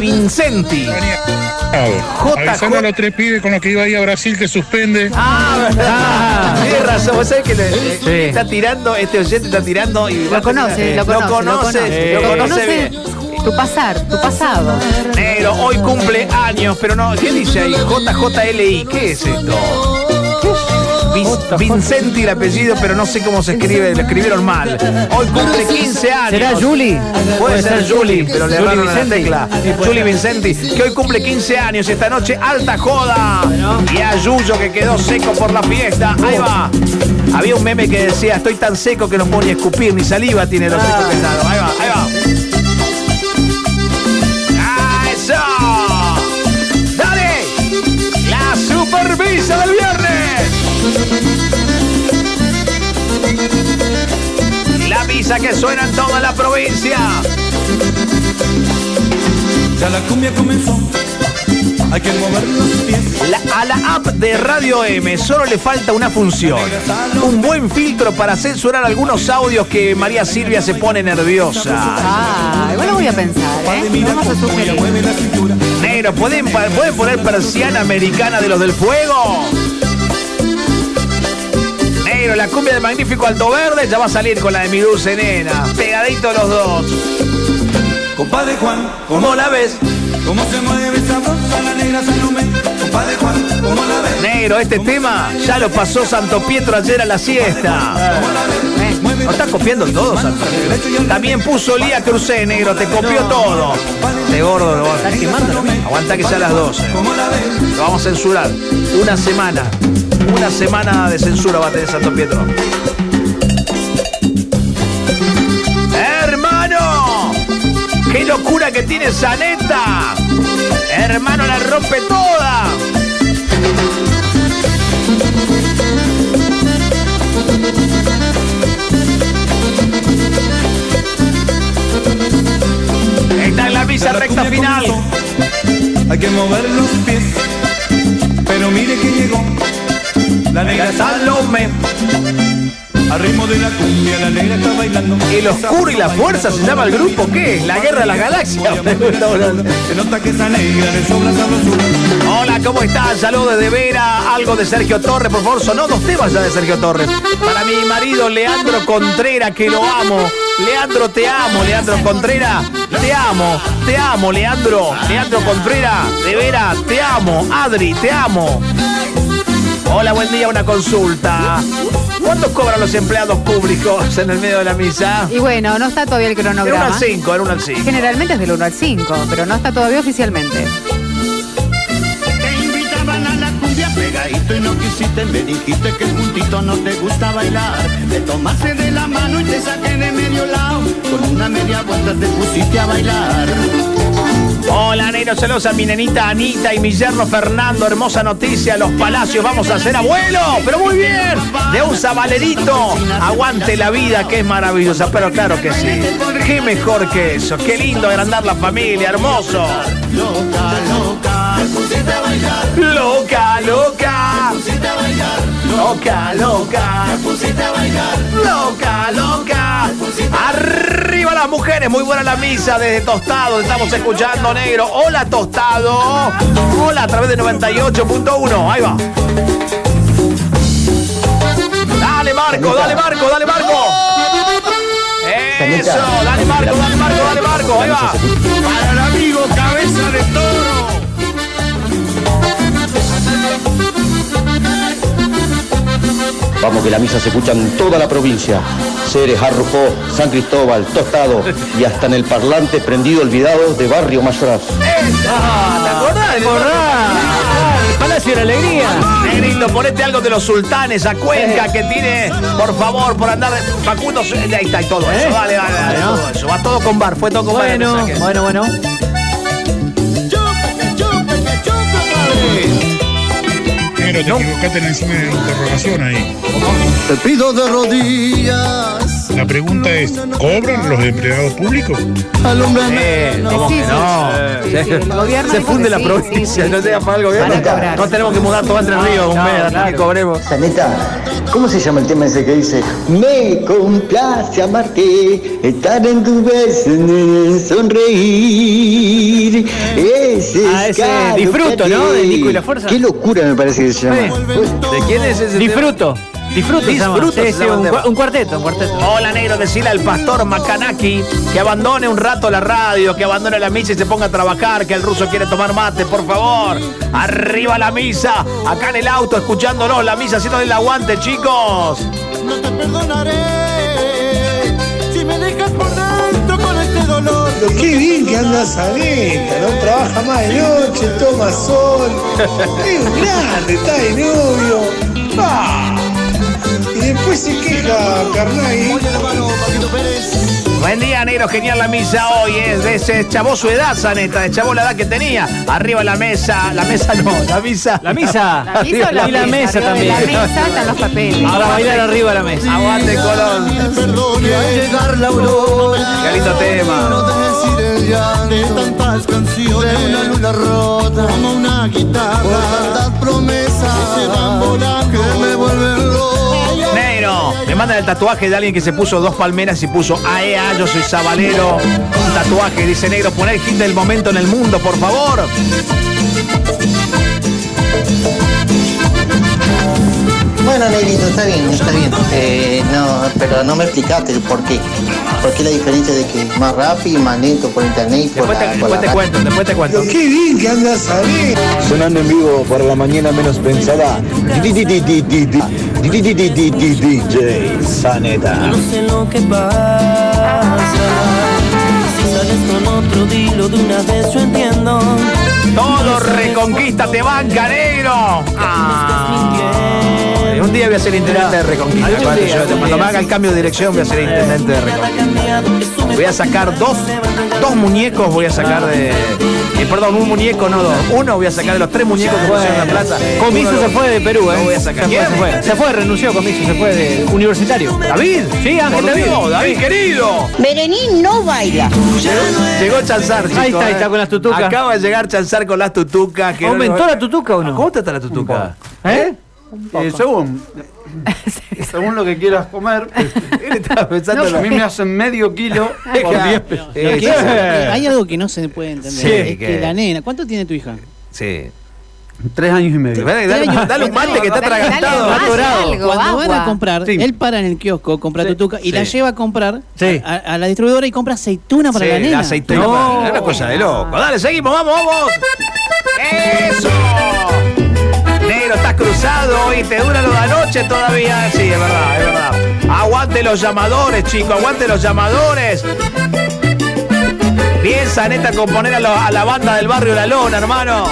Avisando a los 3 pibes con los que iba a ir a Brasil que suspende. ¿Verdad? Tienes razón, vos sabés que está tirando, este oyente está tirando y lo conoce bien. Tu pasado. Negro, hoy cumple años, pero no, ¿qué dice ahí? JJLI, ¿qué es esto? Vincenti el apellido, pero no sé cómo se escribe, lo escribieron mal. Hoy cumple 15 años. ¿Será Julie? Puede ser Julie, pero le erraron la tecla. Julie Vincenti, que hoy cumple 15 años. Esta noche, alta joda. Y a Yuyo, que quedó seco por la fiesta. Ahí va. Había un meme que decía, estoy tan seco que no puedo ni escupir, ni saliva tiene los seco que está. Ahí va. ¡Eso! ¡Dale! La supervisa del viernes. La misa que suena en toda la provincia. Ya la cumbia comenzó. Hay que mover los pies. A la app de Radio M solo le falta una función. Un buen filtro para censurar algunos audios que María Silvia se pone nerviosa. Igual lo voy a pensar, Vamos a sugerir. Negro, ¿pueden poner persiana americana de los del fuego? Negro, la cumbia del magnífico Alto Verde ya va a salir con la de mi dulce nena. Pegaditos los dos. Compadre Juan, ¿cómo la ves? ¿Cómo se mueve sabrosa la negra Salomé? Compadre Juan, ¿cómo la ves? Negro, este tema ya lo pasó Santo Pietro ayer a la siesta. ¿No estás copiando todo, Santo Pietro? También puso Lía Crucé, negro, te copió todo. De gordo lo vas a quemando. Aguanta que sea a las 12. Lo vamos a censurar. Una semana de censura va a tener Santo Pietro. ¡Hermano! ¡Qué locura que tiene Zaneta! ¡Hermano, la rompe toda! Está en la misa recta final. Hay que mover los pies. Pero mire que llegó la negra Salomé. Al ritmo de la cumbia la negra está bailando. El Oscuro y la Fuerza se llama el grupo. ¿Qué es? La Guerra de las Galaxias. Se nota que esa negra le sobra sabrosura. Hola, ¿cómo estás? Saludos desde Vera. Algo de Sergio Torres, por favor. Sonó 2 temas ya de Sergio Torres. Para mi marido Leandro Contreras, que lo amo. Leandro, te amo, Leandro Contreras. Te amo, Leandro. Leandro Contreras, de Vera, te amo. Adri, te amo. Hola, buen día, una consulta. ¿Cuánto cobran los empleados públicos en el medio de la misa? Y bueno, no está todavía el cronograma. Era 1 al 5. Generalmente es del 1 al 5, pero no está todavía oficialmente. Te invitaban a la cumbia pegadito y no quisiste, me dijiste que juntito no te gusta bailar. Te tomaste de la mano y te saqué de medio lado. Con una media vuelta te pusiste a bailar. Hola, negro celosa, mi nenita Anita y mi yerno Fernando. Hermosa noticia, Los Palacios vamos a ser abuelo. Pero muy bien, de un sabalerito. Aguante la vida, que es maravillosa. Pero claro que sí, qué mejor que eso. Qué lindo agrandar la familia, hermoso. Loca, loca, te pusiste a bailar. Loca, loca, te pusiste a bailar. loca, loca, te pusiste a bailar. loca, loca. Arriba las mujeres, muy buena la misa desde Tostado. Estamos escuchando, negro. Hola, Tostado. Hola, a través de 98.1. Ahí va. Dale, Marco, dale, Marco, dale, Marco. Eso, dale, Marco, dale, Marco, dale, Marco. Ahí va. Para el amigo Cabeza de Toro. Vamos, que la misa se escucha en toda la provincia. Ceres, Arrojó, San Cristóbal, Tostado y hasta en el parlante prendido olvidado de Barrio Mayoraz. ¿Te acordás? El Palacio de la Alegría. Negrito, ponete algo de los sultanes a Cuenca que tiene, por favor, por andar de Facundo. Ahí está, y todo eso. Dale, todo eso. Va todo con bar, fue todo con bar. Bueno. Pero te equivocaste en el signo de interrogación ahí. Te pido de rodillas La pregunta es, ¿cobran los empleados públicos? ¿Cómo que no? Se funde la provincia, no sea para el gobierno. No tenemos que mudar todo Entre Ríos un mes hasta que cobremos. Saneta, ¿cómo se llama el tema ese que dice? Me complace amarte, estar en tu beso, sonreír. Ese Disfruto, ¿no? De Nico y la Fuerza. Qué locura me parece que se llama. ¿De quién es ese Disfruto. Disfruto, sí, un cuarteto. Hola, negro, decirle al pastor Macanaki que abandone un rato la radio, que abandone la misa y se ponga a trabajar, que el ruso quiere tomar mate, por favor. Arriba la misa, acá en el auto escuchándonos, la misa haciendo el aguante, chicos. No te perdonaré si me dejas por dentro con este dolor. Pero qué bien que anda Saneta, no trabaja más de noche, toma sol. Es un grande, está de novio. Y después se queja Carnaghi. Buen día, negro, genial la misa hoy, se chavó su edad, Saneta, chavó la edad que tenía. Arriba la mesa no, la misa. La misa. Y la mesa también. La mesa están los papeles. Ahora bailar arriba de la mesa. Aguante, Colón. Llegar la aurora. Qué lindo tema. De tantas canciones, una luna rota como una guitarra, por tantas promesas que se van volando, que me vuelven loco. Negro, me mandan el tatuaje de alguien que se puso 2 palmeras y puso AEA, yo soy sabalero. Un tatuaje, dice negro, poner el hit del momento en el mundo, por favor. Bueno, negrito, está bien. No, pero no me explicaste el por qué. ¿Por qué la diferencia de que más rápido y más lento por internet? Después te cuento. Pero qué bien que anda Saneta. Sonando en vivo para la mañana menos pensada. DJ Saneta. No sé lo que pasa. Si sales con otro, dilo de una vez, yo entiendo. Todo Reconquista te banca, negro. Un día voy a ser intendente de Reconquista. Cuando me haga el cambio de dirección voy a ser intendente de Reconquista. Voy a sacar dos muñecos, voy a sacar de... perdón, un muñeco, no dos. Uno voy a sacar de los 3 muñecos que pusieron en la plaza. Comiso se fue de Perú, voy a sacar. Se fue, renunció Comiso, se fue de universitario. ¿David? Sí, Ángel David. David, querido. Berenín no baila. Llegó Chanzar, chicos. Ahí está con las tutucas. Acaba de llegar Chanzar con las tutucas. ¿Aumentó la tutuca o no? ¿Cómo está la tutuca? Según lo que quieras comer, a mí me hacen medio kilo por 10 pesos. Hay algo que no se puede entender. Sí, es que la nena, ¿cuánto tiene tu hija? Sí. 3 años y medio. Dale un mate que está atragantado. Cuando van a comprar, él para en el kiosco, compra tutuca y la lleva a comprar a la distribuidora y compra aceituna para la nena. La aceituna para es una cosa de loco. Dale, seguimos, vamos. ¡Eso! Negro, estás cruzado y te dura lo de anoche todavía. Sí, es verdad. Aguante los llamadores, chicos, aguante los llamadores. Bien, Saneta, con poner a la banda del barrio La Lona, hermano.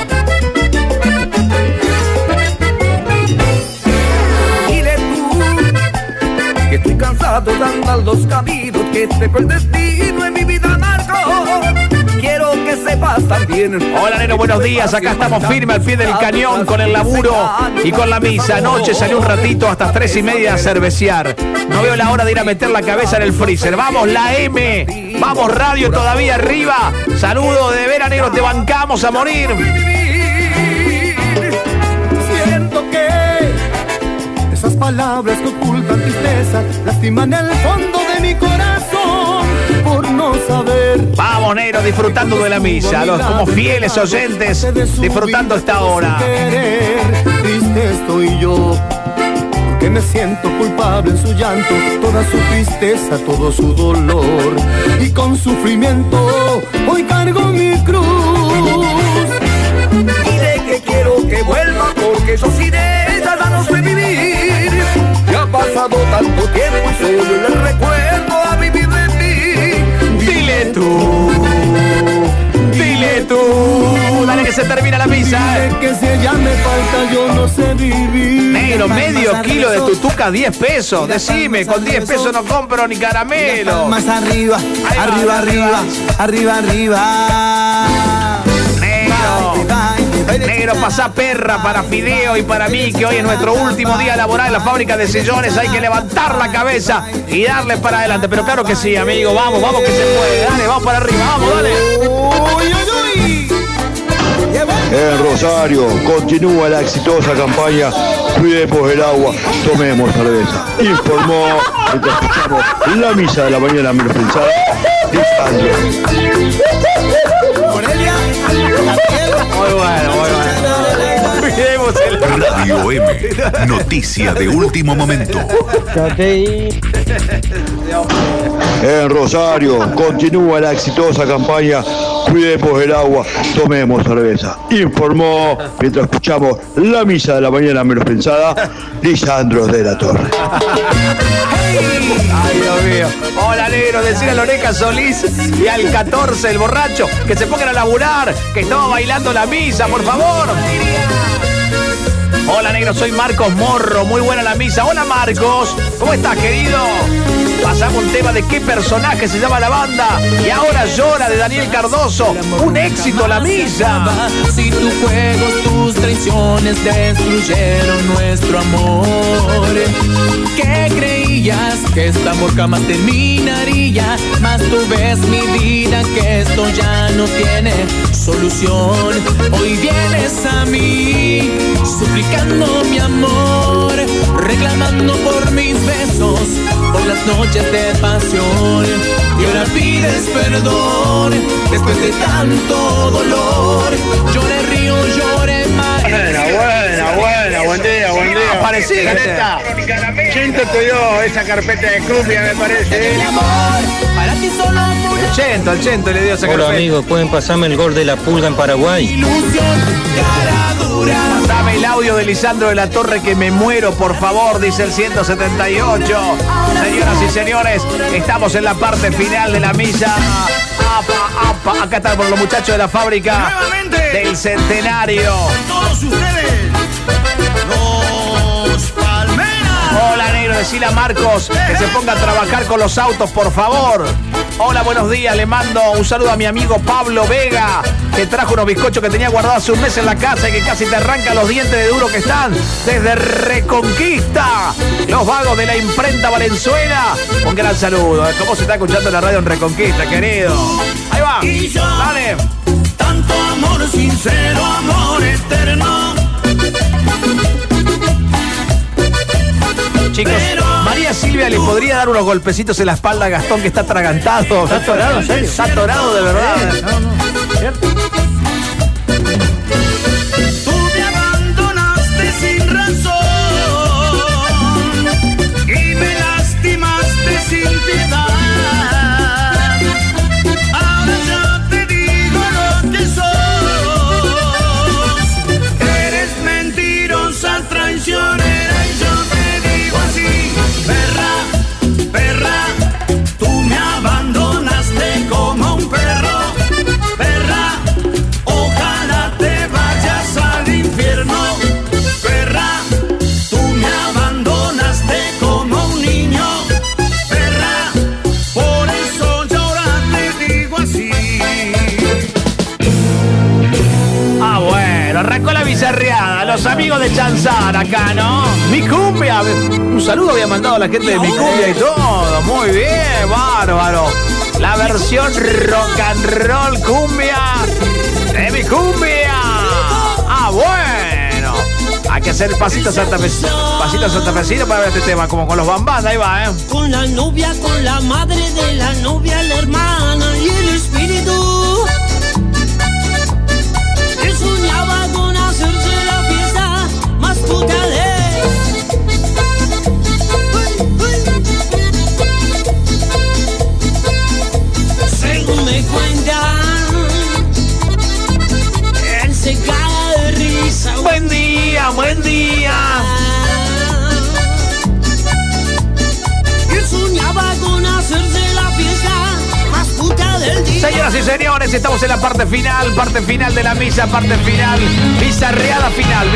Dile tú que estoy cansado de andar los caminos, que te fue el destino en mi vida marcó. Quiero que sepas también. Hola, neno, buenos días. Acá estamos firmes al pie del cañón con el laburo y con la misa. Anoche salí un ratito hasta 3:30 a cervecear. No veo la hora de ir a meter la cabeza en el freezer. Vamos, la M. Vamos, radio todavía arriba. Saludos de veras, negro. Te bancamos a morir. Siento que esas palabras que ocultan tristeza lastiman el fondo de mi corazón por no saber. Vamos, negro, disfrutando de la misa. Como fieles oyentes, disfrutando esta hora. Triste estoy yo, porque me siento culpable en su llanto, toda su tristeza, todo su dolor. Y con sufrimiento hoy cargo mi cruz. Dile que quiero que vuelva, porque yo sin ella ya no sé vivir. Ya ha pasado tanto tiempo y solo le recuerdo a vivir de mí. Dile tú. Dale que se termina la misa. Dile que si ella me falta yo no sé vivir. Negro, medio kilo de tutuca, 10 pesos. Decime, con 10 pesos no compro ni caramelo. Más arriba, arriba. Negro. Negro, pasá perra para Fideo y para mí, que hoy es nuestro último día laboral en la fábrica de sillones. Hay que levantar la cabeza y darle para adelante. Pero claro que sí, amigo. Vamos, vamos que se puede. Dale, vamos para arriba. Vamos, dale. En Rosario continúa la exitosa campaña Cuidemos el agua, tomemos cerveza. Informó, mientras escuchamos la misa de la mañana menos pensada. Muy bueno, muy bueno. Cuidemos el agua. Radio M, noticia de último momento. En Rosario continúa la exitosa campaña Cuidemos el agua, tomemos cerveza. Informó, mientras escuchamos la misa de la mañana menos pensada, Lisandro de la Torre. Ay, Dios mío. Hola, negro, decir a Loreca Solís y al 14, el borracho, que se pongan a laburar, que estamos bailando la misa, por favor. Hola, negro, soy Marcos Morro, muy buena la misa. Hola, Marcos, ¿cómo estás, querido? Pasamos un tema de qué personaje se llama la banda. Y ahora llora, de Daniel Cardoso. Un éxito la misa. Si tus juegos, tus traiciones destruyeron nuestro amor. ¿Qué creías? Que esta amor jamás terminaría. Mas tú ves, mi vida, que esto ya no tiene solución. Hoy vienes a mí suplicando mi amor, reclamando por mis besos, por las noches de pasión. Y ahora pides perdón después de tanto dolor. Lloré río, lloré mar. Buena, buen día. Parecí, Caneta. Chinto te dio esa carpeta de cumbia, me parece. Para ti solo el Chento le dio esa Hola, carpeta. amigos, ¿pueden pasarme el gol de la pulga en Paraguay? Dame el audio de Lisandro de la Torre, que me muero, por favor, dice el 178. Señoras y señores, estamos en la parte final de la misa. Apa. Acá están por los muchachos de la fábrica del Centenario. todos ustedes, los Palmeras. Hola, negro, decile a Marcos que se ponga a trabajar con los autos, por favor. Hola, buenos días, le mando un saludo a mi amigo Pablo Vega, que trajo unos bizcochos que tenía guardados hace un mes en la casa y que casi te arrancan los dientes de duro que están desde Reconquista. Los vagos de la imprenta Valenzuela, un gran saludo. ¿Cómo se está escuchando la radio en Reconquista, querido? Ahí va, dale. Tanto amor sincero, amor eterno. Chicos, María Silvia le podría dar unos golpecitos en la espalda a Gastón, que está atragantado. ¿Está atorado, en serio? Está atorado de verdad. ¿Cierto? Tú me abandonaste sin razón y me lastimaste sin piedad. Ahora yo te digo lo que sos. Eres mentirosa, traicionera, y yo te digo así. Perra, tú me abandonaste como un perro. Perra, ojalá te vayas al infierno. Perra, tú me abandonaste como un niño. Perra, por eso yo ahora te digo así. Ah, bueno, arrancó la bizarreada. Los amigos de Chanzar acá, ¿no? Mi cumbia. Un saludo había mandado a la gente de Mi Cumbia y todo. Muy bien, bárbaro. La versión rock and roll cumbia de Mi Cumbia. Ah, bueno. Hay que hacer pasito santafesino para ver este tema, como con los bambas. Ahí va, Con la novia, con la madre de la novia, la hermana y el espíritu. Él soñaba con hacerse la fiesta más puta de. Según me cuentan, él se caga de risa. Buen día, buen día. Él soñaba con hacerse la fiesta más puta del día. Señoras y señores, estamos en la parte final de la misa, parte final, bizarreada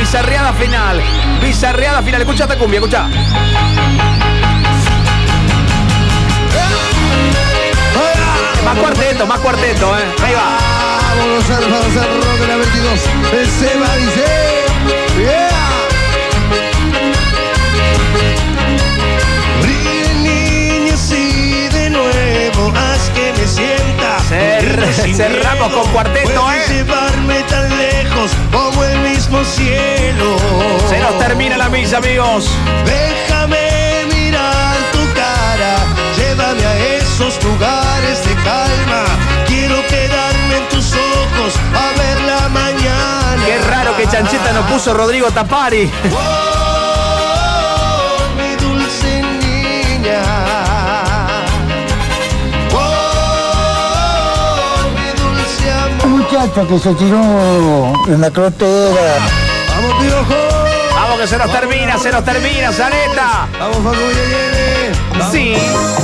final. Escucha esta cumbia, escucha. Más cuarteto, Ahí va. Vámonos al rock de la 22. Seba dice, yeah. Ríe niños y de nuevo haz que me sienta. Cerramos con cuarteto, Puedes llevarme tan lejos como el mismo cielo. Se nos termina la misa, amigos. Déjame mirar tu cara, llévame a esos lugares de calma. Quiero quedarme en tus ojos a ver la mañana. Qué raro que Chancheta nos puso Rodrigo Tapari. Oh, mi dulce niña. Oh, mi dulce amor. Un muchacho que se tiró en la crotera. Vamos, Piojo. Vamos que se nos termina, Zaneta. Vamos, Facu Villayene. Sí.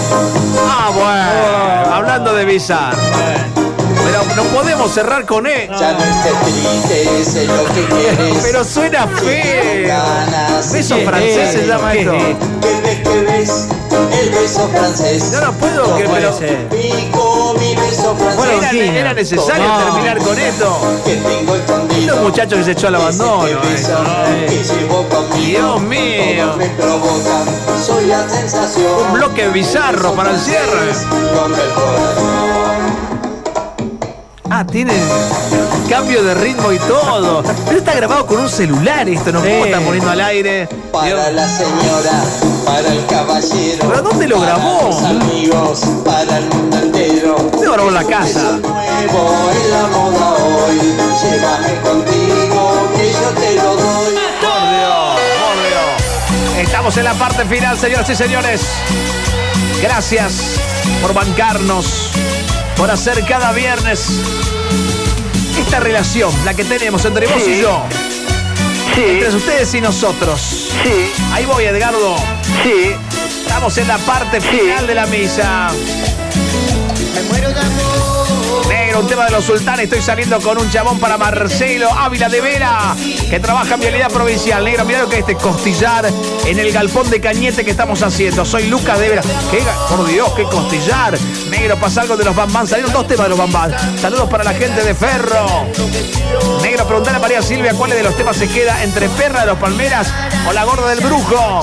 Bueno. Hablando de Bizarro. Pero no podemos cerrar con él. Ya no estés triste, sé lo que quieres. Pero suena feo. Beso francés se llama esto. ¿Qué ves? El beso francés. No puedo que pero pico mi beso francés. Era necesario terminar con esto. Que tengo escondido. Este muchacho que se echó al abandono. Que llevo conmigo. Dios mío. Me provoca. Soy la sensación. Un bloque bizarro para el cierre. Con el corazón. Tiene cambio de ritmo y todo. Pero está grabado con un celular esto, no puedo estar poniendo al aire. Para la señora, para el caballero. ¿Pero dónde lo grabó? Para los amigos, para el mundo entero. ¿Dónde grabó en la casa? Nuevo en la moda hoy. Llévame contigo, que yo te lo doy. Por Dios. Estamos en la parte final, señoras y señores. Gracias por bancarnos, por hacer cada viernes esta relación, la que tenemos entre vos y yo. Sí. Entre ustedes y nosotros. Sí. Ahí voy, Edgardo. Sí. Estamos en la parte final de la misa. Me muero de amor. Negro, un tema de los sultanes. Estoy saliendo con un chabón para Marcelo Ávila de Vera, que trabaja en Vialidad Provincial. Negro, mirá lo que es este costillar en el galpón de Cañete que estamos haciendo. Soy Lucas de Vera. Por Dios, qué costillar. Negro, pasa algo de los Bambán. Salieron 2 temas de los Bambán. Saludos para la gente de Ferro. Negro, preguntale a María Silvia cuál de los temas se queda entre Perra de los Palmeras o La Gorda del Brujo.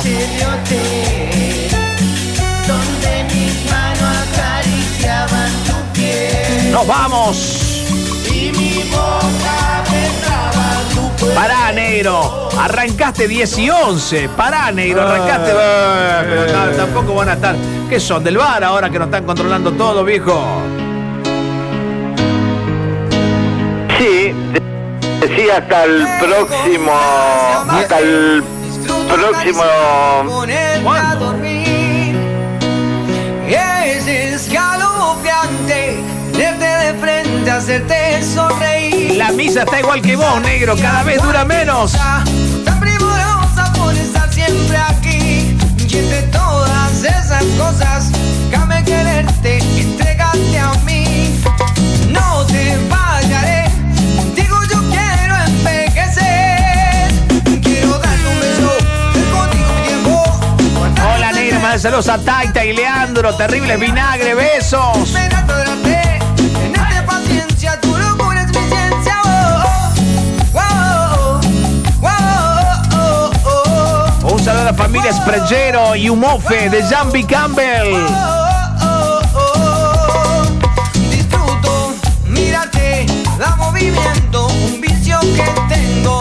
¡Nos vamos! Pará, negro. Arrancaste 10 y 11. Pará, negro. Arrancaste. Pero tampoco van a estar. ¿Qué son? ¿Del bar ahora que nos están controlando todo, viejo? Sí. Sí, hasta el próximo. Hasta el próximo. ¿Cuándo? Es escalofriante verte de frente, hacerte sonreír. La misa está igual que vos, negro. Cada vez dura menos. Tan primorosa por estar siempre aquí. Y entre todas esas cosas, déjame quererte, entrégate a mí. No te fallaré, contigo yo quiero envejecer. Quiero darte un beso, contigo mi tiempo. Hola, negro, más saludos a Taita y Leandro. Terribles vinagre, besos. Paciencia, tu locura es mi ciencia. Un saludo a la familia Esprellero y Humofe de Jambi Campbell. Disfruto, mírate, da movimiento, un vicio que tengo.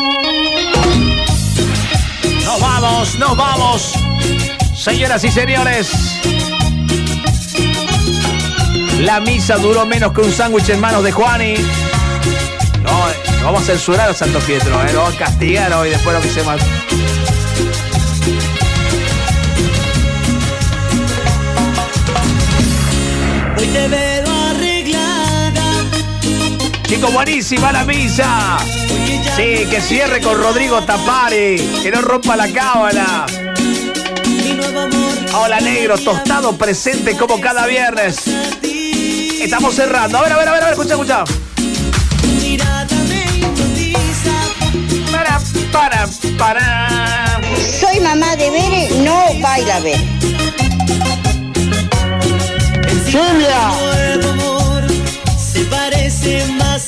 Nos vamos. Señoras y señores. La misa duró menos que un sándwich en manos de Juani. No vamos a censurar a Santo Pietro, lo vamos a castigar hoy después de lo que se mal. Hoy te veo arreglada. Chico, buenísima la misa. Sí, que cierre con Rodrigo Tapari. Que no rompa la cábala. Hola, negro, tostado presente como cada viernes. Estamos cerrando. A ver, escucha. Para. Soy mamá de Bere, no baila Bere. Silvia. Se parece más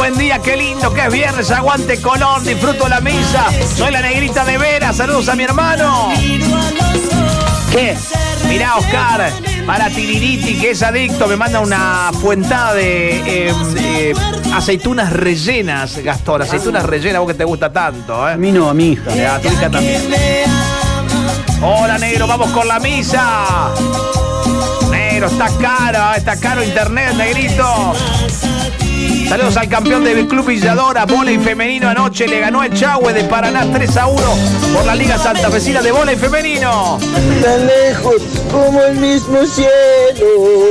buen día, qué lindo que es viernes, aguante Colón, disfruto la misa. Soy la negrita de veras, saludos a mi hermano. ¿Qué? Mirá, Oscar, para Tiririti, que es adicto, me manda una fuentada de aceitunas rellenas, Gastón, aceitunas rellenas, vos que te gusta tanto, ¿eh? A mí no, a mi hija. A tu hija también. Hola, negro, vamos con la misa. Negro, está caro internet, negrito. Saludos al campeón del Club Villadora, vóley femenino anoche, le ganó el Chahue de Paraná 3-1 por la Liga Santafesina de vóley femenino. Tan lejos como el mismo cielo,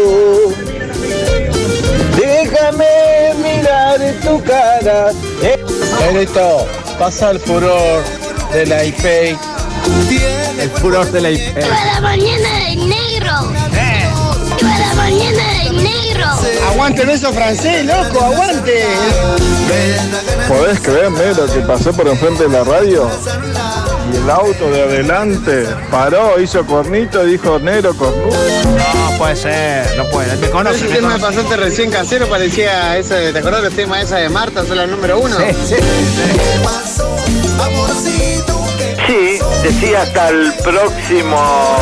déjame mirar en tu cara. Negrito, pasa el furor de la IP. El furor de la IP. ¡Viva la mañana del negro! ¡Viva la mañana del negro! Aguante el beso francés, loco, aguante. ¿Podés creer, negro, que pasé por enfrente de la radio? Y el auto de adelante paró, hizo cornito y dijo, negro, cornudo. No puede ser, no puede. Me conoce. Ese tema pasaste recién casero, parecía ese, ¿te acordás del tema esa de Marta, soy la número 1? Sí. Sí, decía hasta el próximo.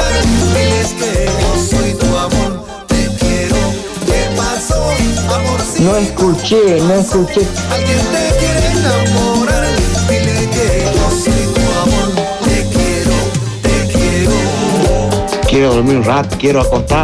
No escuché. Alguien te quiere enamorar, dile que yo soy tu amor. Te quiero. Quiero dormir un rato, quiero acostar.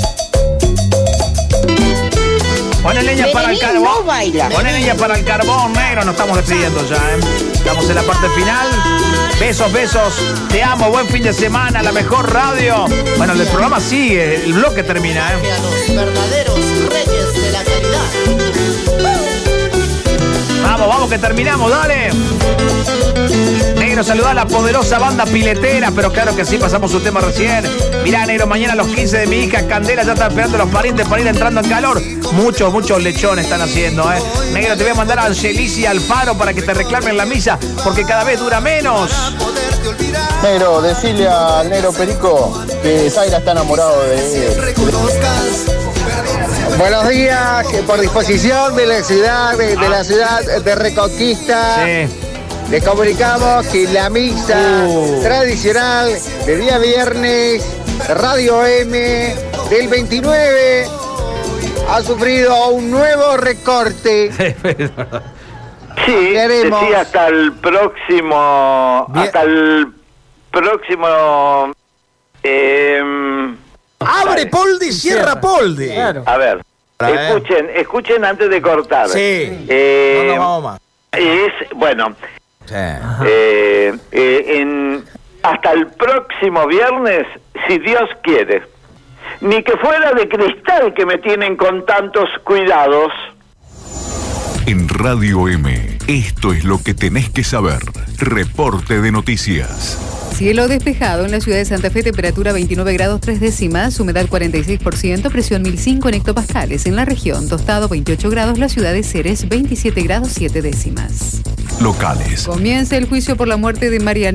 Pone leña para el carbón. No baila. Pone leña para el carbón, negro. Nos estamos despidiendo ya, ¿eh? Estamos en la parte final. Besos, te amo, buen fin de semana, la mejor radio. Bueno, el programa sigue, el bloque termina, ¿eh? A los verdaderos reyes de la caridad. Vamos, que terminamos, dale. Negro, saludá a la poderosa banda piletera, pero claro que sí, pasamos su tema recién. Mirá, negro, mañana a los 15 de mi hija Candela ya están esperando los parientes para ir entrando en calor. Muchos lechones están haciendo, ¿eh? Negro, te voy a mandar a Angelici y Alfaro para que te reclamen la misa, porque cada vez dura menos. Negro, decile al negro Perico que Zaira está enamorado de él. Buenos días, por disposición de la ciudad, de Reconquista. Sí. Les comunicamos que la misa tradicional de día viernes, Radio M, del 29, ha sufrido un nuevo recorte. Sí, decía hasta el próximo. Bien. Hasta el próximo. Abre Poldi, cierra Poldi. Claro. A ver, escuchen antes de cortar. Sí. No vamos más. Bueno. Sí. Hasta el próximo viernes, si Dios quiere. Ni que fuera de cristal que me tienen con tantos cuidados. En Radio M, esto es lo que tenés que saber. Reporte de noticias. Cielo despejado en la ciudad de Santa Fe, temperatura 29 grados 3 décimas, humedad 46%, presión 1005 en hectopascales. En la región, Tostado 28 grados, la ciudad de Ceres 27 grados 7 décimas. Locales. Comienza el juicio por la muerte de Mariana.